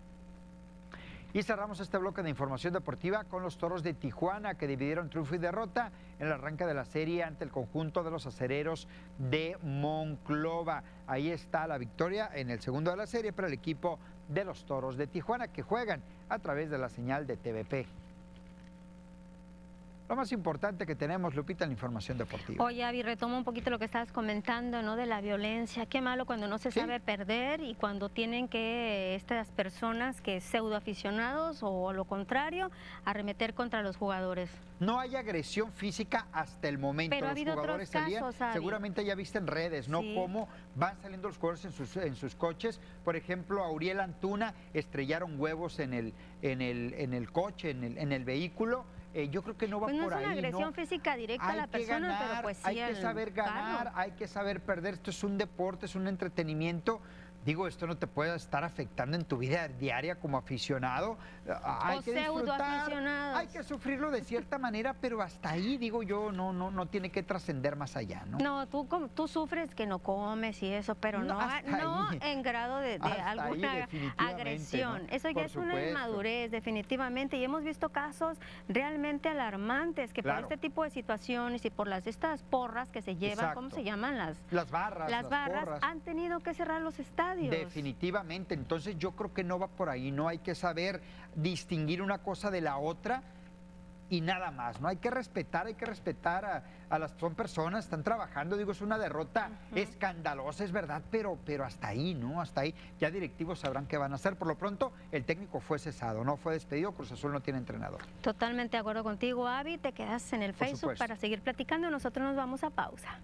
Y cerramos este bloque de información deportiva con los Toros de Tijuana, que dividieron triunfo y derrota en el arranque de la serie ante el conjunto de los Acereros de Monclova. Ahí está la victoria en el segundo de la serie para el equipo de los Toros de Tijuana, que juegan a través de la señal de TVP. lo más importante que tenemos, Lupita, en la información deportiva. Oye, Avi, retomo un poquito lo que estabas comentando, ¿no? De la violencia. Qué malo cuando no se sabe perder y cuando tienen que estas personas que pseudoaficionados o lo contrario, arremeter contra los jugadores. No hay agresión física hasta el momento. Pero ha habido jugadores otros casos, salían, seguramente ya viste en redes, ¿no? Sí. Cómo van saliendo los jugadores en sus coches. Por ejemplo, a Uriel Antuna estrellaron huevos en el coche, en el vehículo. Yo creo que no va pues no por ahí. No es una agresión física directa a la persona, ganar, pero pues sí. Hay que saber ganar, hay que saber perder. Esto es un deporte, es un entretenimiento. Digo, esto no te puede estar afectando en tu vida diaria como aficionado. Hay que disfrutar, hay que sufrirlo de cierta manera, pero hasta ahí, digo yo, no tiene que trascender más allá, ¿no? No, tú sufres que no comes y eso, pero no en grado de alguna agresión. ¿No? Eso ya es una inmadurez, definitivamente. Y hemos visto casos realmente alarmantes que por este tipo de situaciones y por estas porras que se llevan, ¿cómo se llaman? Las barras. Las barras han tenido que cerrar los estadios. Definitivamente, entonces yo creo que no va por ahí, no hay que saber distinguir una cosa de la otra y nada más, ¿no? Hay que respetar a las son personas, están trabajando, digo, es una derrota escandalosa, es verdad, pero hasta ahí, ¿no? Hasta ahí, ya directivos sabrán qué van a hacer. Por lo pronto, el técnico fue cesado, no fue despedido, Cruz Azul no tiene entrenador. Totalmente de acuerdo contigo, Avi, te quedas en el Facebook para seguir platicando, nosotros nos vamos a pausa.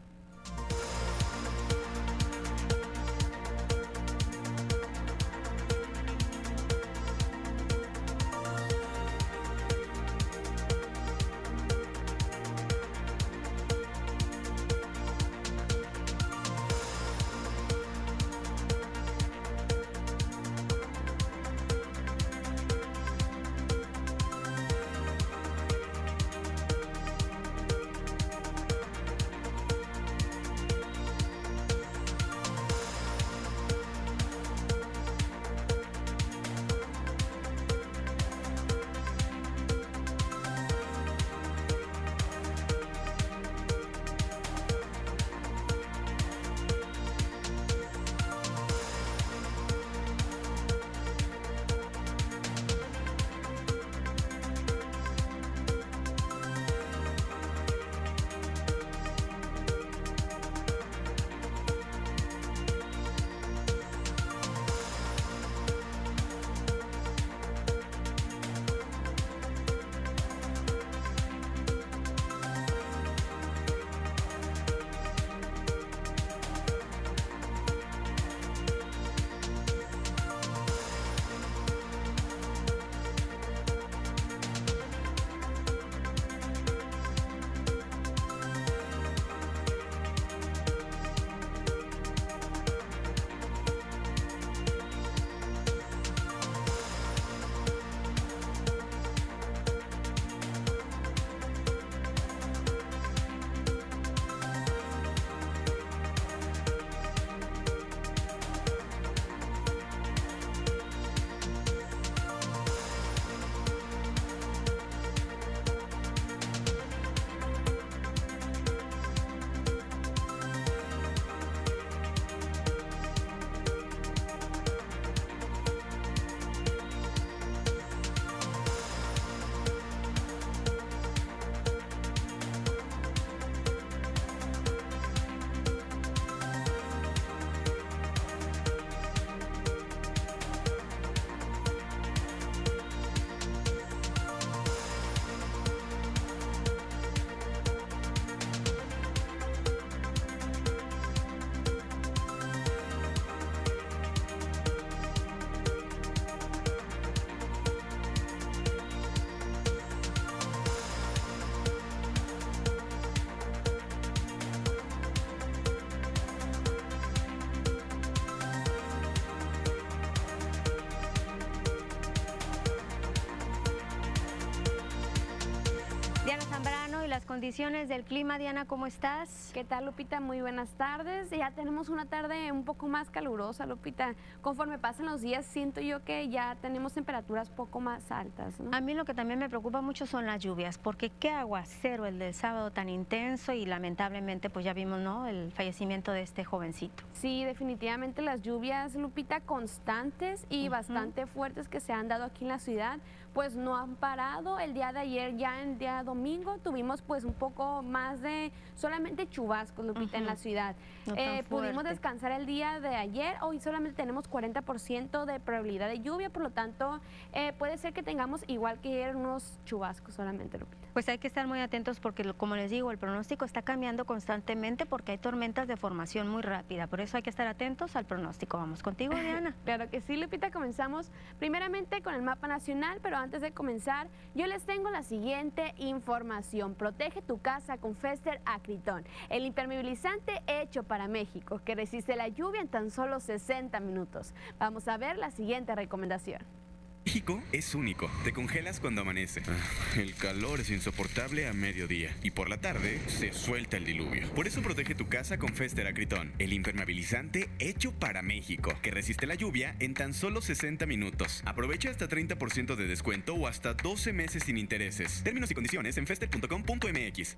las condiciones del clima. Diana, ¿cómo estás? ¿Qué tal, Lupita? Muy buenas tardes. Ya tenemos una tarde un poco más calurosa, Lupita. Conforme pasan los días, siento yo que ya tenemos temperaturas poco más altas, ¿no? A mí lo que también me preocupa mucho son las lluvias, porque qué aguacero el del sábado tan intenso y lamentablemente pues ya vimos, ¿no?, el fallecimiento de este jovencito. Sí, definitivamente las lluvias, Lupita, constantes y bastante fuertes que se han dado aquí en la ciudad, pues no han parado. El día de ayer, ya el día domingo, tuvimos pues un poco más de solamente chubascos, Lupita, en la ciudad. No tan Pudimos fuerte. descansar el día de ayer. Hoy solamente tenemos 40% de probabilidad de lluvia, por lo tanto puede ser que tengamos igual que ayer unos chubascos solamente, Lupita. Pues hay que estar muy atentos porque, como les digo, el pronóstico está cambiando constantemente porque hay tormentas de formación muy rápida. Por eso hay que estar atentos al pronóstico. Vamos contigo, Diana. Claro que sí, Lupita. Comenzamos primeramente con el mapa nacional, pero antes de comenzar, yo les tengo la siguiente información. Protege tu casa con Fester Acryton, el impermeabilizante hecho para México, que resiste la lluvia en tan solo 60 minutos. Vamos a ver la siguiente recomendación. México es único. Te congelas cuando amanece. El calor es insoportable a mediodía. Y por la tarde se suelta el diluvio. Por eso protege tu casa con Fester Acryton, el impermeabilizante hecho para México, que resiste la lluvia en tan solo 60 minutos. Aprovecha hasta 30% de descuento o hasta 12 meses sin intereses. Términos y condiciones en fester.com.mx.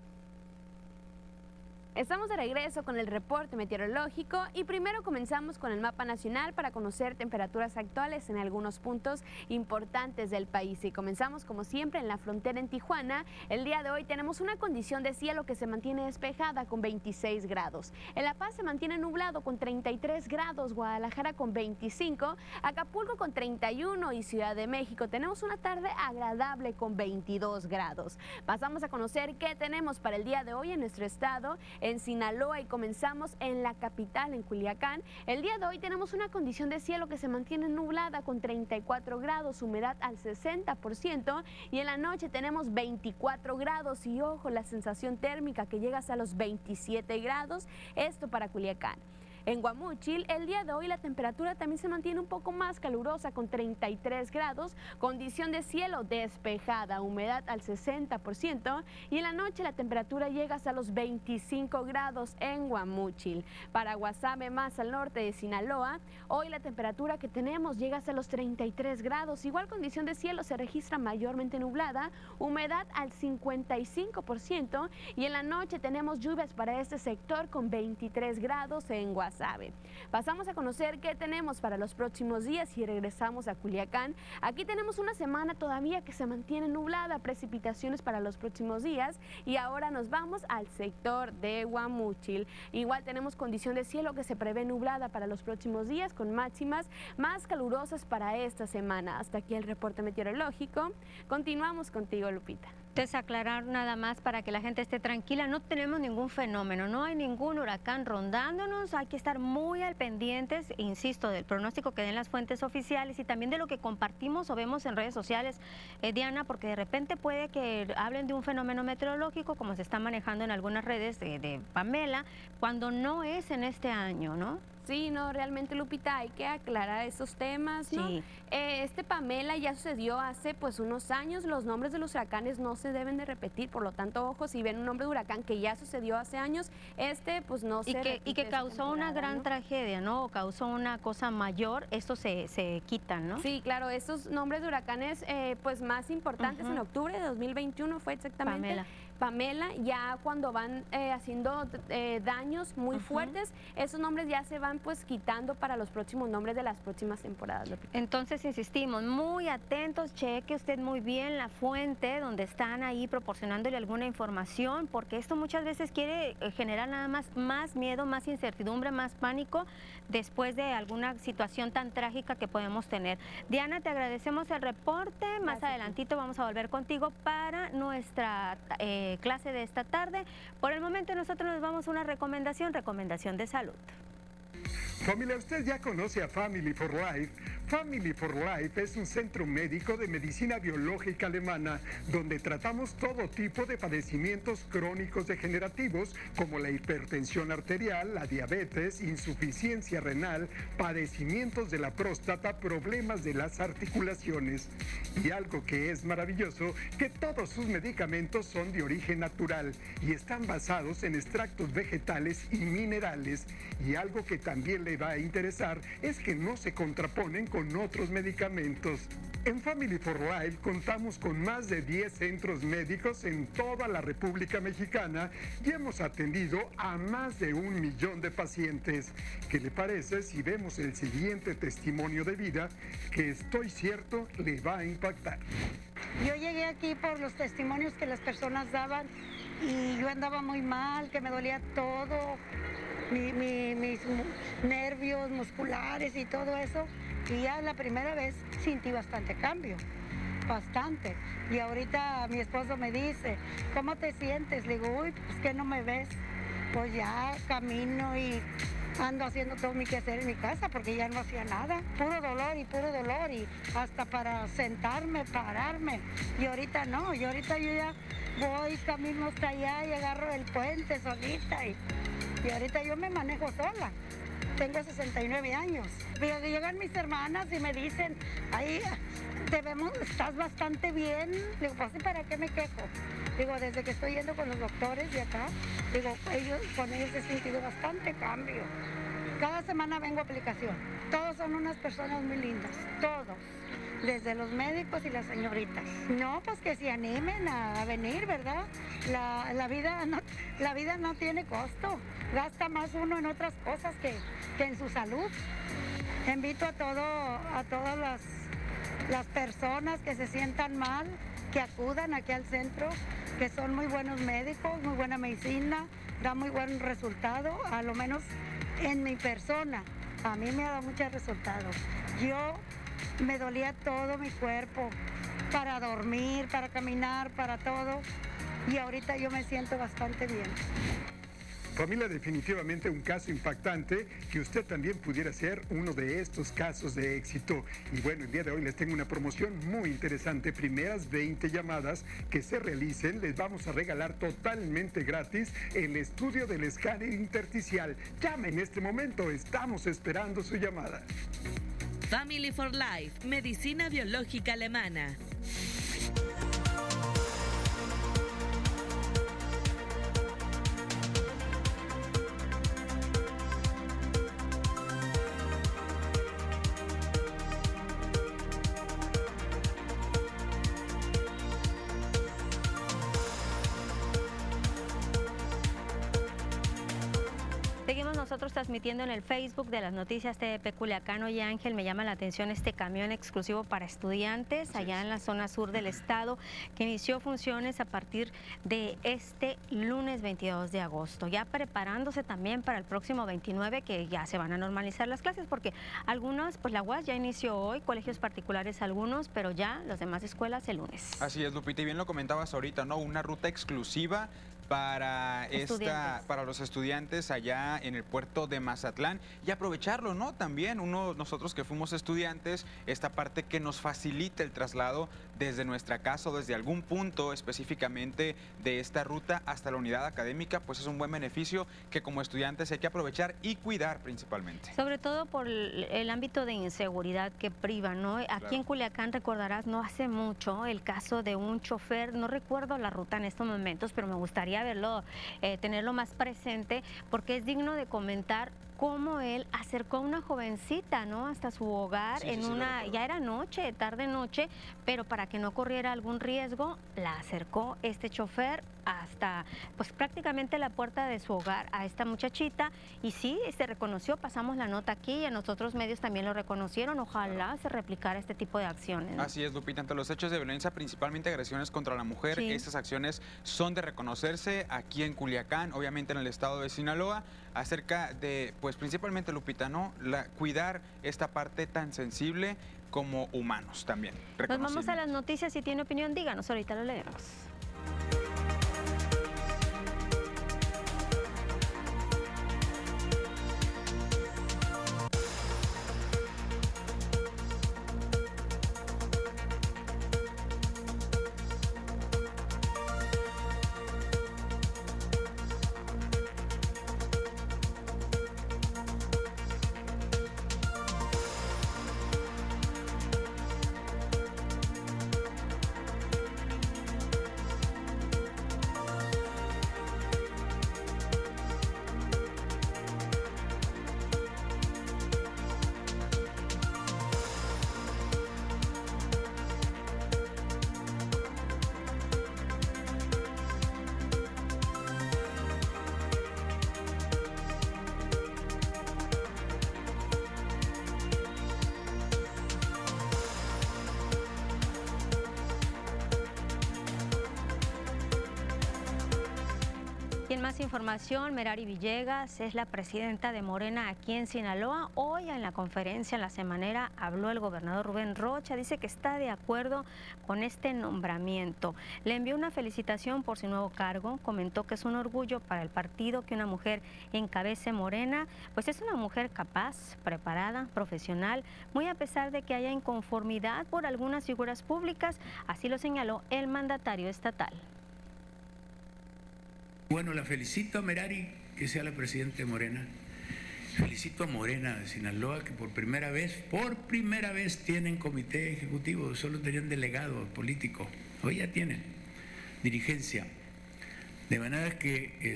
Estamos de regreso con el reporte meteorológico y primero comenzamos con el mapa nacional para conocer temperaturas actuales en algunos puntos importantes del país. Y comenzamos como siempre en la frontera en Tijuana. El día de hoy tenemos una condición de cielo que se mantiene despejada con 26 grados. En La Paz se mantiene nublado con 33 grados, Guadalajara con 25, Acapulco con 31 y Ciudad de México tenemos una tarde agradable con 22 grados. Pasamos a conocer qué tenemos para el día de hoy en nuestro estado. En Sinaloa y comenzamos en la capital, en Culiacán. El día de hoy tenemos una condición de cielo que se mantiene nublada con 34 grados, humedad al 60% y en la noche tenemos 24 grados y ojo, la sensación térmica que llega hasta los 27 grados, esto para Culiacán. En Guamúchil, el día de hoy la temperatura también se mantiene un poco más calurosa con 33 grados, condición de cielo despejada, humedad al 60% y en la noche la temperatura llega hasta los 25 grados en Guamúchil. Para Guasave, más al norte de Sinaloa, hoy la temperatura que tenemos llega hasta los 33 grados, igual condición de cielo se registra mayormente nublada, humedad al 55% y en la noche tenemos lluvias para este sector con 23 grados en Guasave. Pasamos a conocer qué tenemos para los próximos días y regresamos a Culiacán. Aquí tenemos una semana todavía que se mantiene nublada, precipitaciones para los próximos días y ahora nos vamos al sector de Guamúchil. Igual tenemos condición de cielo que se prevé nublada para los próximos días con máximas más calurosas para esta semana. Hasta aquí el reporte meteorológico. Continuamos contigo, Lupita. Entonces, aclarar nada más para que la gente esté tranquila, no tenemos ningún fenómeno, no hay ningún huracán rondándonos, hay que estar muy al pendientes, insisto, del pronóstico que den las fuentes oficiales y también de lo que compartimos o vemos en redes sociales, Diana, porque de repente puede que hablen de un fenómeno meteorológico como se está manejando en algunas redes de Pamela, cuando no es en este año, ¿no? Sí, no, realmente, Lupita, hay que aclarar esos temas, ¿no? Sí. Pamela ya sucedió hace pues unos años, los nombres de los huracanes no se deben de repetir, por lo tanto, ojo, si ven un nombre de huracán que ya sucedió hace años, pues no se repite. Y que causó una gran tragedia, ¿no? O causó una cosa mayor, esto se quitan, ¿no? Sí, claro, estos nombres de huracanes pues más importantes en octubre de 2021 fue exactamente Pamela, ya cuando van haciendo daños muy fuertes, esos nombres ya se van pues quitando para los próximos nombres de las próximas temporadas, Lupita. Entonces insistimos, muy atentos, cheque usted muy bien la fuente donde están ahí proporcionándole alguna información, porque esto muchas veces quiere generar nada más miedo, más incertidumbre, más pánico después de alguna situación tan trágica que podemos tener. Diana, te agradecemos el reporte, más adelantito vamos a volver contigo para nuestra clase de esta tarde. Por el momento nosotros nos vamos a una recomendación de salud. Familia, usted ya conoce a Family for Life. Family for Life es un centro médico de medicina biológica alemana donde tratamos todo tipo de padecimientos crónicos degenerativos como la hipertensión arterial, la diabetes, insuficiencia renal, padecimientos de la próstata, problemas de las articulaciones. Y algo que es maravilloso, que todos sus medicamentos son de origen natural y están basados en extractos vegetales y minerales. Y algo que también le va a interesar es que no se contraponen con otros medicamentos. En Family for Life contamos con más de 10 centros médicos en toda la República Mexicana y hemos atendido a más de 1 millón de pacientes. ¿Qué le parece si vemos el siguiente testimonio de vida que estoy cierto le va a impactar? Yo llegué aquí por los testimonios que las personas daban y yo andaba muy mal, que me dolía todo, mis nervios musculares y todo eso. Y ya la primera vez sentí bastante cambio, bastante. Y ahorita mi esposo me dice, ¿cómo te sientes? Le digo, uy, pues que no me ves. Pues ya camino y ando haciendo todo mi quehacer en mi casa porque ya no hacía nada. Puro dolor y hasta para sentarme, pararme. Y ahorita no, y ahorita yo ya voy, camino hasta allá y agarro el puente solita. Y ahorita yo me manejo sola. Tengo 69 años. Llegan mis hermanas y me dicen, ahí te vemos, estás bastante bien. Digo, pues, ¿para qué me quejo? Digo, desde que estoy yendo con los doctores de acá, digo, con ellos he sentido bastante cambio. Cada semana vengo a aplicación. Todos son unas personas muy lindas, todos. Desde los médicos y las señoritas. No, pues que se animen a venir, ¿verdad? La vida no tiene costo. Gasta más uno en otras cosas que en su salud. Invito a todas las personas que se sientan mal, que acudan aquí al centro, que son muy buenos médicos, muy buena medicina, da muy buen resultado, a lo menos en mi persona. A mí me ha dado muchos resultados. Yo me dolía todo mi cuerpo, para dormir, para caminar, para todo. Y ahorita yo me siento bastante bien. Familia, definitivamente un caso impactante que usted también pudiera ser uno de estos casos de éxito. Y bueno, el día de hoy les tengo una promoción muy interesante. Primeras 20 llamadas que se realicen, les vamos a regalar totalmente gratis el estudio del escáner intersticial. Llame en este momento, estamos esperando su llamada. Family for Life, medicina biológica alemana. Seguimos nosotros transmitiendo en el Facebook de las noticias TVP Culiacán. Oye, Ángel, me llama la atención este camión exclusivo para estudiantes allá en la zona sur del estado que inició funciones a partir de este lunes 22 de agosto, ya preparándose también para el próximo 29 que ya se van a normalizar las clases porque algunas, pues la UAS ya inició hoy, colegios particulares algunos, pero ya las demás escuelas el lunes. Así es, Lupita, y bien lo comentabas ahorita, ¿no? Una ruta exclusiva para los estudiantes allá en el puerto de Mazatlán y aprovecharlo, ¿no? También nosotros que fuimos estudiantes, esta parte que nos facilita el traslado desde nuestra casa o desde algún punto específicamente de esta ruta hasta la unidad académica, pues es un buen beneficio que como estudiantes hay que aprovechar y cuidar principalmente. Sobre todo por el ámbito de inseguridad que priva, ¿no? Aquí en Culiacán recordarás no hace mucho el caso de un chofer, no recuerdo la ruta en estos momentos, pero me gustaría verlo, tenerlo más presente porque es digno de comentar cómo él acercó a una jovencita, ¿no? Hasta su hogar ya era noche, tarde noche, pero para que no corriera algún riesgo, la acercó este chofer hasta pues prácticamente la puerta de su hogar a esta muchachita y sí, se reconoció, pasamos la nota aquí y en los otros medios también lo reconocieron, ojalá se replicara este tipo de acciones, ¿no? Así es, Lupita, ante los hechos de violencia, principalmente agresiones contra la mujer, estas acciones son de reconocerse aquí en Culiacán, obviamente en el estado de Sinaloa, acerca de, pues principalmente, Lupita, ¿no? Cuidar esta parte tan sensible como humanos también. Nos vamos a las noticias, si tiene opinión, díganos, ahorita lo leemos. Y en más información, Merari Villegas es la presidenta de Morena aquí en Sinaloa. Hoy en la conferencia en la semanera habló el gobernador Rubén Rocha, dice que está de acuerdo con este nombramiento. Le envió una felicitación por su nuevo cargo, comentó que es un orgullo para el partido que una mujer encabece Morena, pues es una mujer capaz, preparada, profesional, muy a pesar de que haya inconformidad por algunas figuras públicas, así lo señaló el mandatario estatal. Bueno, la felicito a Merari, que sea la presidenta de Morena. Felicito a Morena de Sinaloa, que por primera vez tienen comité ejecutivo, solo tenían delegado político. Hoy ya tienen dirigencia. De manera que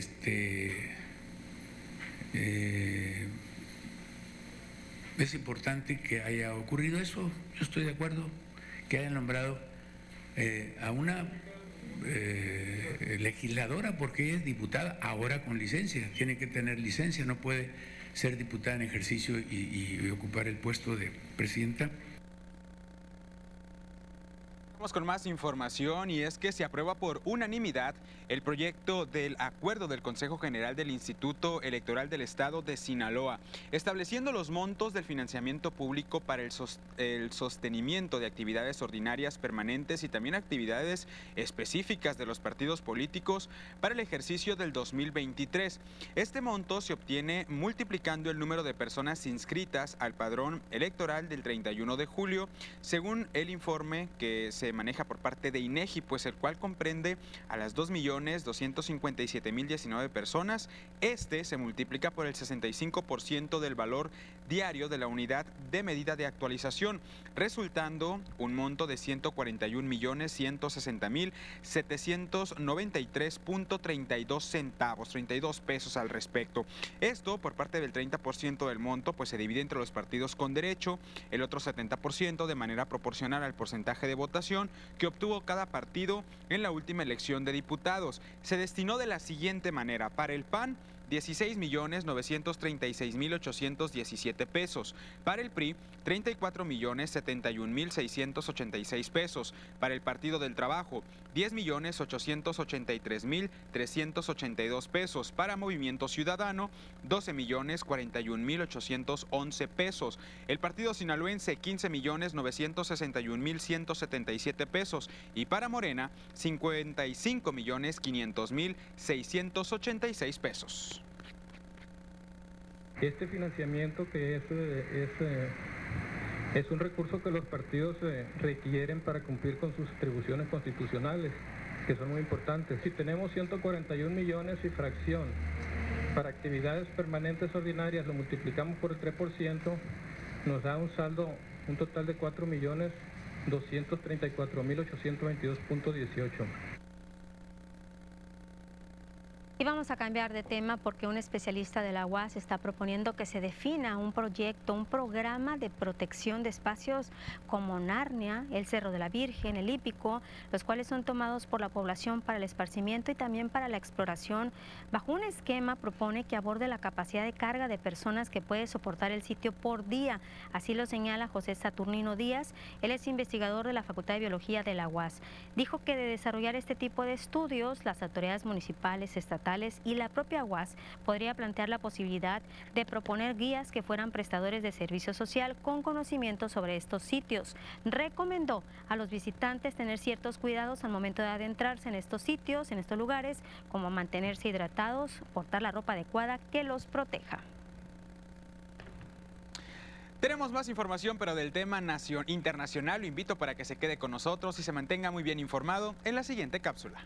es importante que haya ocurrido eso. Yo estoy de acuerdo que hayan nombrado a una legisladora, porque ella es diputada ahora con licencia, tiene que tener licencia, no puede ser diputada en ejercicio y ocupar el puesto de presidenta. Vamos con más información, y es que se aprueba por unanimidad el proyecto del acuerdo del Consejo General del Instituto Electoral del Estado de Sinaloa, estableciendo los montos del financiamiento público para el sostenimiento de actividades ordinarias permanentes y también actividades específicas de los partidos políticos para el ejercicio del 2023. Este monto se obtiene multiplicando el número de personas inscritas al padrón electoral del 31 de julio, según el informe que se maneja por parte de INEGI, pues el cual comprende a las 2.257.019 personas. Este se multiplica por el 65% del valor diario de la unidad de medida de actualización, resultando un monto de 141.160.793.32 centavos, 32 pesos al respecto. Esto por parte del 30% del monto, pues se divide entre los partidos con derecho, el otro 70% de manera proporcional al porcentaje de votación que obtuvo cada partido en la última elección de diputados. Se destinó de la siguiente manera: para el PAN, 16.936.817 pesos. Para el PRI, 34.071.686 pesos. Para el Partido del Trabajo, 10.883.382 pesos. Para Movimiento Ciudadano, 12.041.811 pesos. El Partido Sinaloense, 15.961.177 pesos. Y para Morena, 55.500.686 pesos. Este financiamiento, que es un recurso que los partidos requieren para cumplir con sus atribuciones constitucionales, que son muy importantes. Si tenemos 141 millones y fracción para actividades permanentes ordinarias, lo multiplicamos por el 3%, nos da un saldo, un total de 4.234.822.18. Y vamos a cambiar de tema porque un especialista de la UAS está proponiendo que se defina un proyecto, un programa de protección de espacios como Narnia, el Cerro de la Virgen, el Hípico, los cuales son tomados por la población para el esparcimiento y también para la exploración. Bajo un esquema propone que aborde la capacidad de carga de personas que puede soportar el sitio por día. Así lo señala José Saturnino Díaz, él es investigador de la Facultad de Biología de la UAS. Dijo que de desarrollar este tipo de estudios, las autoridades municipales, estatales y la propia UAS podría plantear la posibilidad de proponer guías que fueran prestadores de servicio social con conocimiento sobre estos sitios. Recomendó a los visitantes tener ciertos cuidados al momento de adentrarse en estos sitios, en estos lugares, como mantenerse hidratados, portar la ropa adecuada que los proteja. Tenemos más información, pero del tema internacional. Lo invito para que se quede con nosotros y se mantenga muy bien informado en la siguiente cápsula.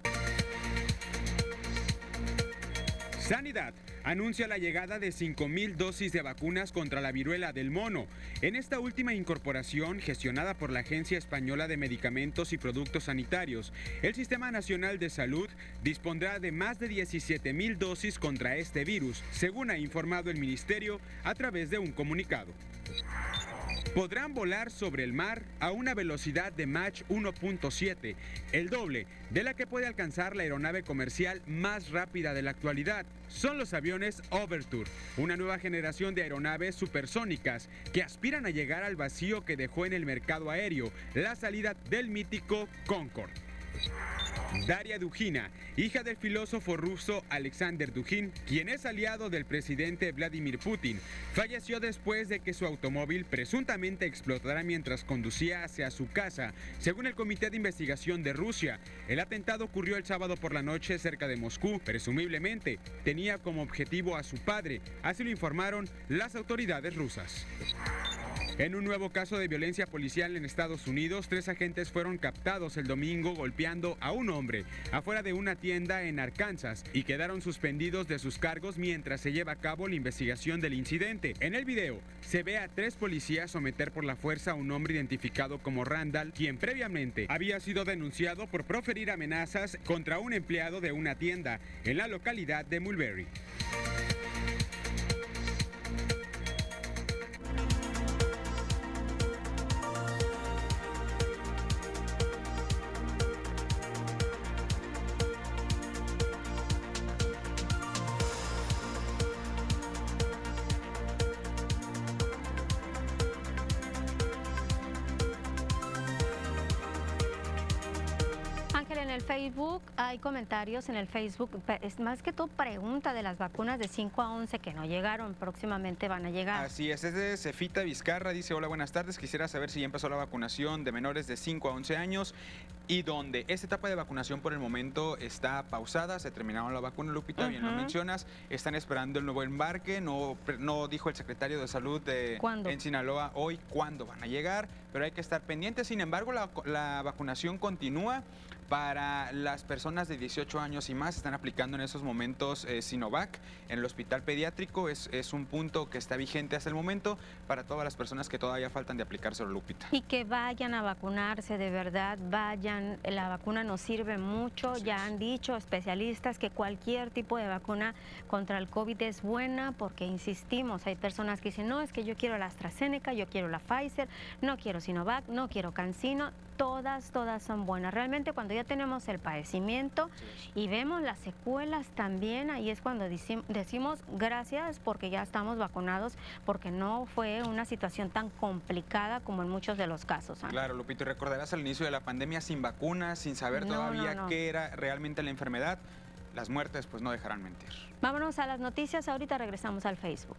Sanidad anuncia la llegada de 5,000 dosis de vacunas contra la viruela del mono. En esta última incorporación, gestionada por la Agencia Española de Medicamentos y Productos Sanitarios, el Sistema Nacional de Salud dispondrá de más de 17,000 dosis contra este virus, según ha informado el Ministerio a través de un comunicado. Podrán volar sobre el mar a una velocidad de Mach 1.7, el doble de la que puede alcanzar la aeronave comercial más rápida de la actualidad. Son los aviones Overture, una nueva generación de aeronaves supersónicas que aspiran a llegar al vacío que dejó en el mercado aéreo la salida del mítico Concorde. Daria Dugina, hija del filósofo ruso Alexander Dugin, quien es aliado del presidente Vladimir Putin, falleció después de que su automóvil presuntamente explotara mientras conducía hacia su casa, según el Comité de Investigación de Rusia. El atentado ocurrió el sábado por la noche cerca de Moscú. Presumiblemente tenía como objetivo a su padre, así lo informaron las autoridades rusas. En un nuevo caso de violencia policial en Estados Unidos, 3 agentes fueron captados el domingo golpeando a un hombre afuera de una tienda en Arkansas y quedaron suspendidos de sus cargos mientras se lleva a cabo la investigación del incidente. En el video se ve a 3 policías someter por la fuerza a un hombre identificado como Randall, quien previamente había sido denunciado por proferir amenazas contra un empleado de una tienda en la localidad de Mulberry. En el Facebook hay comentarios en el Facebook, es más que todo pregunta de las vacunas de 5 a 11 que no llegaron, próximamente van a llegar. Así es de Cefita Vizcarra, dice: hola, buenas tardes, quisiera saber si ya empezó la vacunación de menores de 5 a 11 años y donde esta etapa de vacunación por el momento está pausada, se terminaron la vacuna, Lupita, bien lo mencionas, están esperando el nuevo embarque, no dijo el secretario de Salud en Sinaloa hoy cuándo van a llegar, pero hay que estar pendientes. Sin embargo, la vacunación continúa. Para las personas de 18 años y más, están aplicando en esos momentos Sinovac en el hospital pediátrico. Es un punto que está vigente hasta el momento para todas las personas que todavía faltan de aplicárselo, Lupita. Y que vayan a vacunarse, de verdad, vayan. La vacuna nos sirve mucho. Ya han dicho especialistas que cualquier tipo de vacuna contra el COVID es buena porque, insistimos, hay personas que dicen: no, es que yo quiero la AstraZeneca, yo quiero la Pfizer, no quiero Sinovac, no quiero CanSino. Todas son buenas. Realmente cuando ya tenemos el padecimiento y vemos las secuelas también, ahí es cuando decimos gracias porque ya estamos vacunados, porque no fue una situación tan complicada como en muchos de los casos. Claro, Lupito, y recordarás al inicio de la pandemia sin vacunas, sin saber todavía qué era realmente la enfermedad, las muertes pues no dejarán mentir. Vámonos a las noticias, ahorita regresamos al Facebook.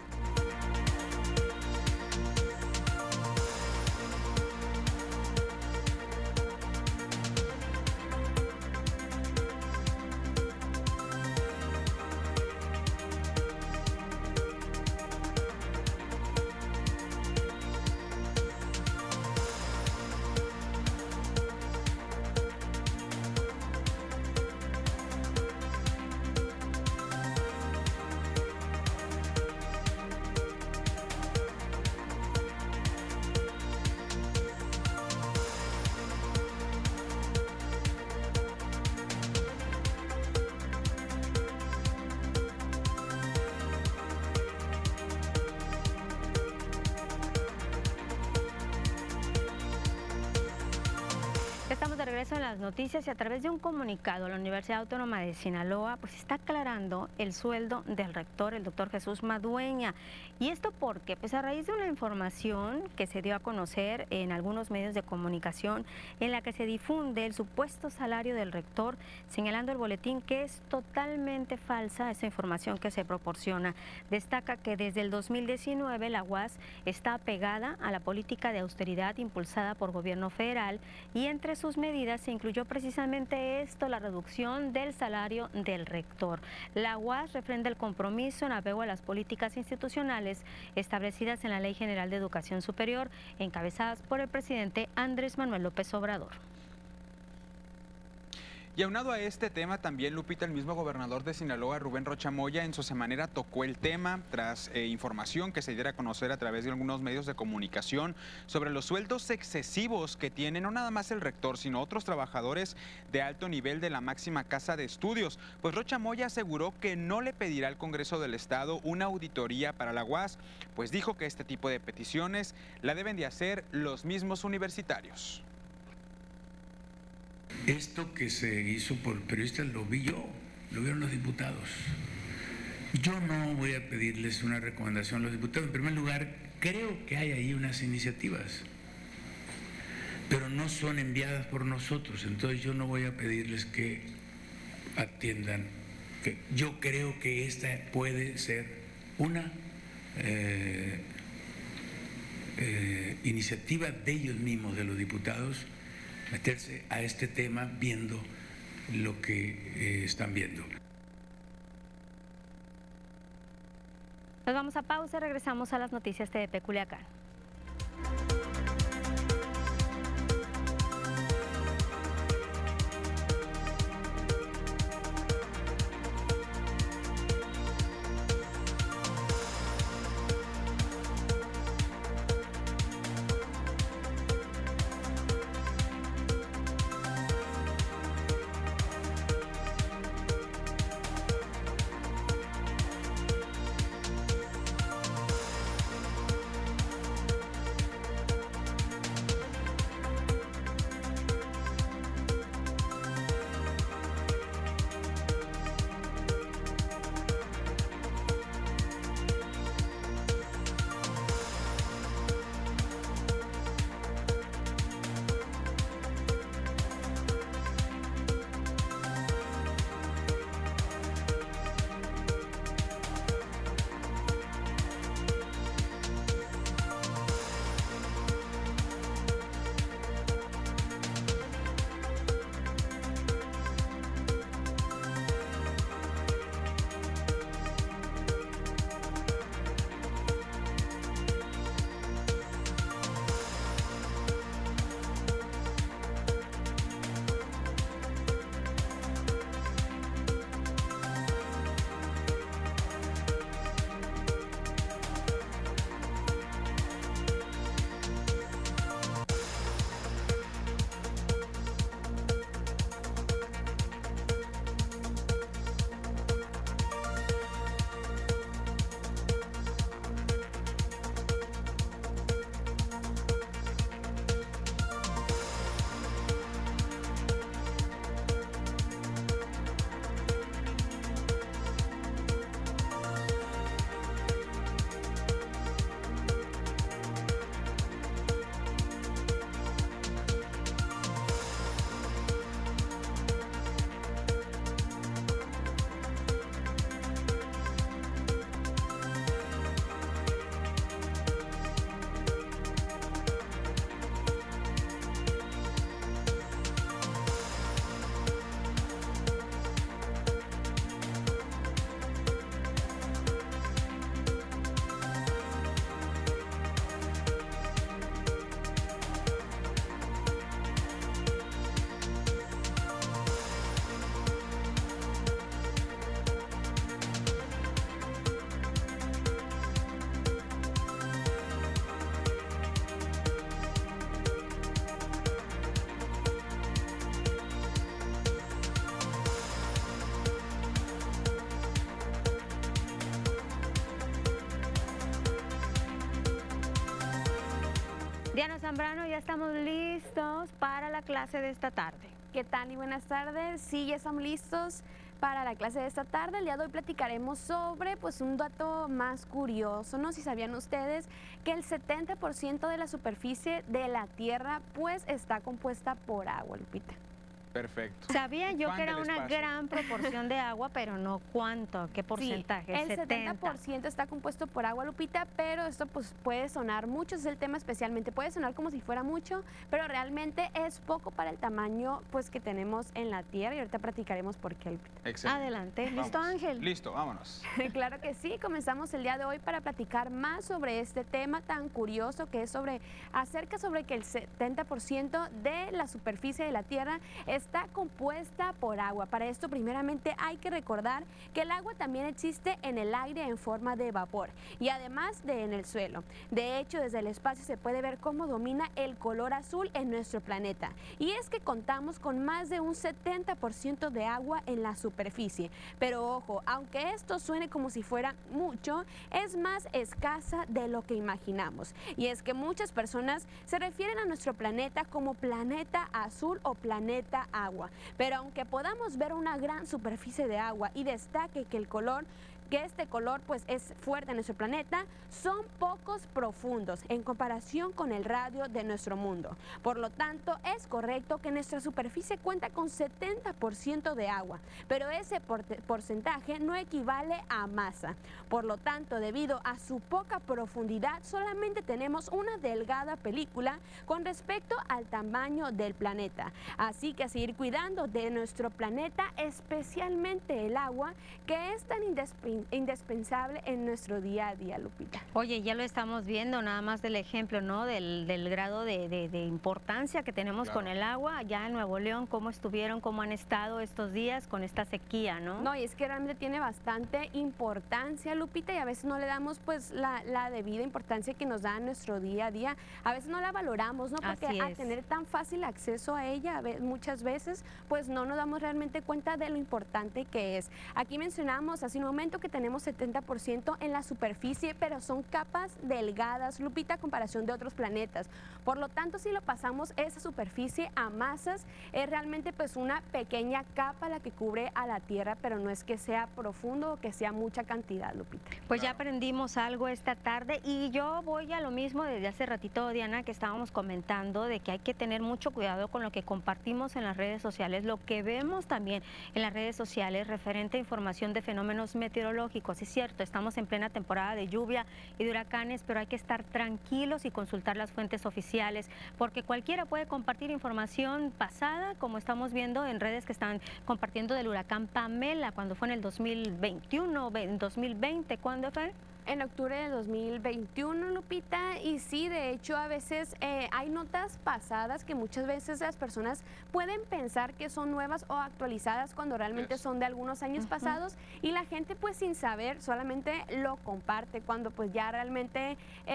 Estamos de regreso en las noticias y a través de un comunicado la Universidad Autónoma de Sinaloa pues está aclarando el sueldo del rector, el doctor Jesús Madueña. ¿Y esto porque? Pues a raíz de una información que se dio a conocer en algunos medios de comunicación en la que se difunde el supuesto salario del rector, señalando el boletín que es totalmente falsa esa información que se proporciona. Destaca que desde el 2019 la UAS está apegada a la política de austeridad impulsada por gobierno federal y entre sus medidas se incluyó precisamente esto, la reducción del salario del rector. La UAS refrenda el compromiso en apego a las políticas institucionales establecidas en la Ley General de Educación Superior, encabezadas por el presidente Andrés Manuel López Obrador. Y aunado a este tema, también, Lupita, el mismo gobernador de Sinaloa, Rubén Rocha Moya, en su semanera tocó el tema tras información que se diera a conocer a través de algunos medios de comunicación sobre los sueldos excesivos que tienen no nada más el rector, sino otros trabajadores de alto nivel de la máxima casa de estudios. Pues Rocha Moya aseguró que no le pedirá al Congreso del Estado una auditoría para la UAS, pues dijo que este tipo de peticiones la deben de hacer los mismos universitarios. Esto que se hizo por periodistas lo vi yo, lo vieron los diputados. Yo no voy a pedirles una recomendación a los diputados. En primer lugar, creo que hay ahí unas iniciativas. pero no son enviadas por nosotros. Entonces yo no voy a pedirles que atiendan. Yo creo que esta puede ser una iniciativa de ellos mismos, de los diputados, meterse a este tema viendo lo que están viendo. Nos vamos a pausa y regresamos a las noticias TVP Culiacán. Diana Zambrano, ya estamos listos para la clase de esta tarde. ¿Qué tal y buenas tardes? Sí, ya estamos listos para la clase de esta tarde. El día de hoy platicaremos sobre un dato más curioso, ¿no? Si sabían ustedes que el 70% de la superficie de la Tierra está compuesta por agua, Lupita. Perfecto. Sabía yo que era una gran proporción de agua, pero no cuánto, qué porcentaje. Sí, el 70% está compuesto por agua, Lupita, pero esto puede sonar mucho, es el tema especialmente, puede sonar como si fuera mucho, pero realmente es poco para el tamaño que tenemos en la Tierra, y ahorita platicaremos por qué, Lupita. Excelente. Adelante. ¿Listo, Ángel? Listo, vámonos. Claro que sí, comenzamos el día de hoy para platicar más sobre este tema tan curioso que es acerca sobre que el 70% de la superficie de la Tierra está compuesta por agua. Para esto, primeramente, hay que recordar que el agua también existe en el aire en forma de vapor y además en el suelo. De hecho, desde el espacio se puede ver cómo domina el color azul en nuestro planeta. Y es que contamos con más de un 70% de agua en la superficie. Pero ojo, aunque esto suene como si fuera mucho, es más escasa de lo que imaginamos. Y es que muchas personas se refieren a nuestro planeta como planeta azul o planeta agua. Pero aunque podamos ver una gran superficie de agua y destaque que el color que este color pues es fuerte en nuestro planeta, son pocos profundos en comparación con el radio de nuestro mundo. Por lo tanto, es correcto que nuestra superficie cuenta con 70% de agua, pero ese porcentaje no equivale a masa. Por lo tanto, debido a su poca profundidad, solamente tenemos una delgada película con respecto al tamaño del planeta. Así que a seguir cuidando de nuestro planeta, especialmente el agua, que es tan indispensable en nuestro día a día, Lupita. Oye, ya lo estamos viendo, nada más del ejemplo, ¿no? Del grado de importancia que tenemos con el agua allá en Nuevo León, cómo estuvieron, cómo han estado estos días con esta sequía, ¿no? No, y es que realmente tiene bastante importancia, Lupita, y a veces no le damos pues la debida importancia que nos da en nuestro día a día. A veces no la valoramos, ¿no? Porque al tener tan fácil acceso a ella, muchas veces pues no nos damos realmente cuenta de lo importante que es. Aquí mencionamos hace un momento que tenemos 70% en la superficie, pero son capas delgadas, Lupita, a comparación de otros planetas. Por lo tanto, si lo pasamos esa superficie a masas, es realmente pues una pequeña capa la que cubre a la Tierra, pero no es que sea profundo o que sea mucha cantidad, Lupita. Pues ya aprendimos algo esta tarde y yo voy a lo mismo desde hace ratito, Diana, que estábamos comentando de que hay que tener mucho cuidado con lo que compartimos en las redes sociales, lo que vemos también en las redes sociales referente a información de fenómenos meteorológicos. Es cierto, estamos en plena temporada de lluvia y de huracanes, pero hay que estar tranquilos y consultar las fuentes oficiales, porque cualquiera puede compartir información pasada, como estamos viendo en redes que están compartiendo del huracán Pamela, cuando fue en el 2021, en 2020, ¿cuándo fue? En octubre de 2021, Lupita, y sí, de hecho a veces hay notas pasadas que muchas veces las personas pueden pensar que son nuevas o actualizadas cuando realmente son de algunos años pasados, y la gente pues sin saber solamente lo comparte cuando pues ya realmente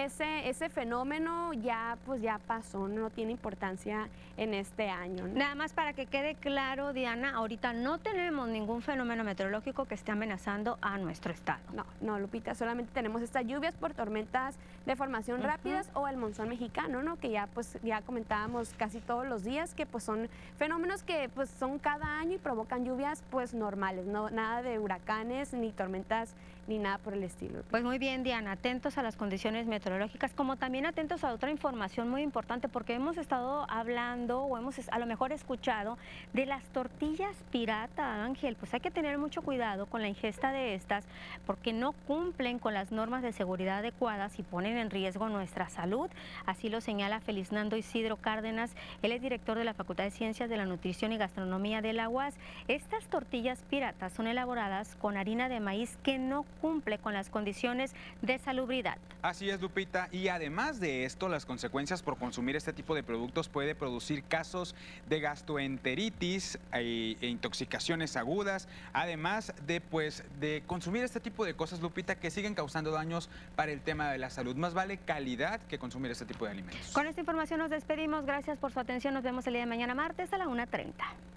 ese fenómeno ya pues ya pasó, no tiene importancia en este año, ¿no? Nada más para que quede claro, Diana, ahorita no tenemos ningún fenómeno meteorológico que esté amenazando a nuestro estado. No, Lupita, solamente tenemos estas lluvias por tormentas de formación rápidas o el monzón mexicano, ¿no? Que ya pues ya comentábamos casi todos los días que pues son fenómenos que pues son cada año y provocan lluvias pues normales, no nada de huracanes ni tormentas ni nada por el estilo. Pues muy bien, Diana, atentos a las condiciones meteorológicas, como también atentos a otra información muy importante, porque hemos estado hablando o hemos a lo mejor escuchado de las tortillas pirata, Ángel. Pues hay que tener mucho cuidado con la ingesta de estas, porque no cumplen con las normas de seguridad adecuadas y ponen en riesgo nuestra salud. Así lo señala Feliznando Isidro Cárdenas, él es director de la Facultad de Ciencias de la Nutrición y Gastronomía de la UAS. Estas tortillas piratas son elaboradas con harina de maíz que no cumple con las condiciones de salubridad. Así es, Lupita, y además de esto, las consecuencias por consumir este tipo de productos puede producir casos de gastroenteritis e intoxicaciones agudas, además de consumir este tipo de cosas, Lupita, que siguen causando daños para el tema de la salud. Más vale calidad que consumir este tipo de alimentos. Con esta información nos despedimos, gracias por su atención, nos vemos el día de mañana martes a la 1:30.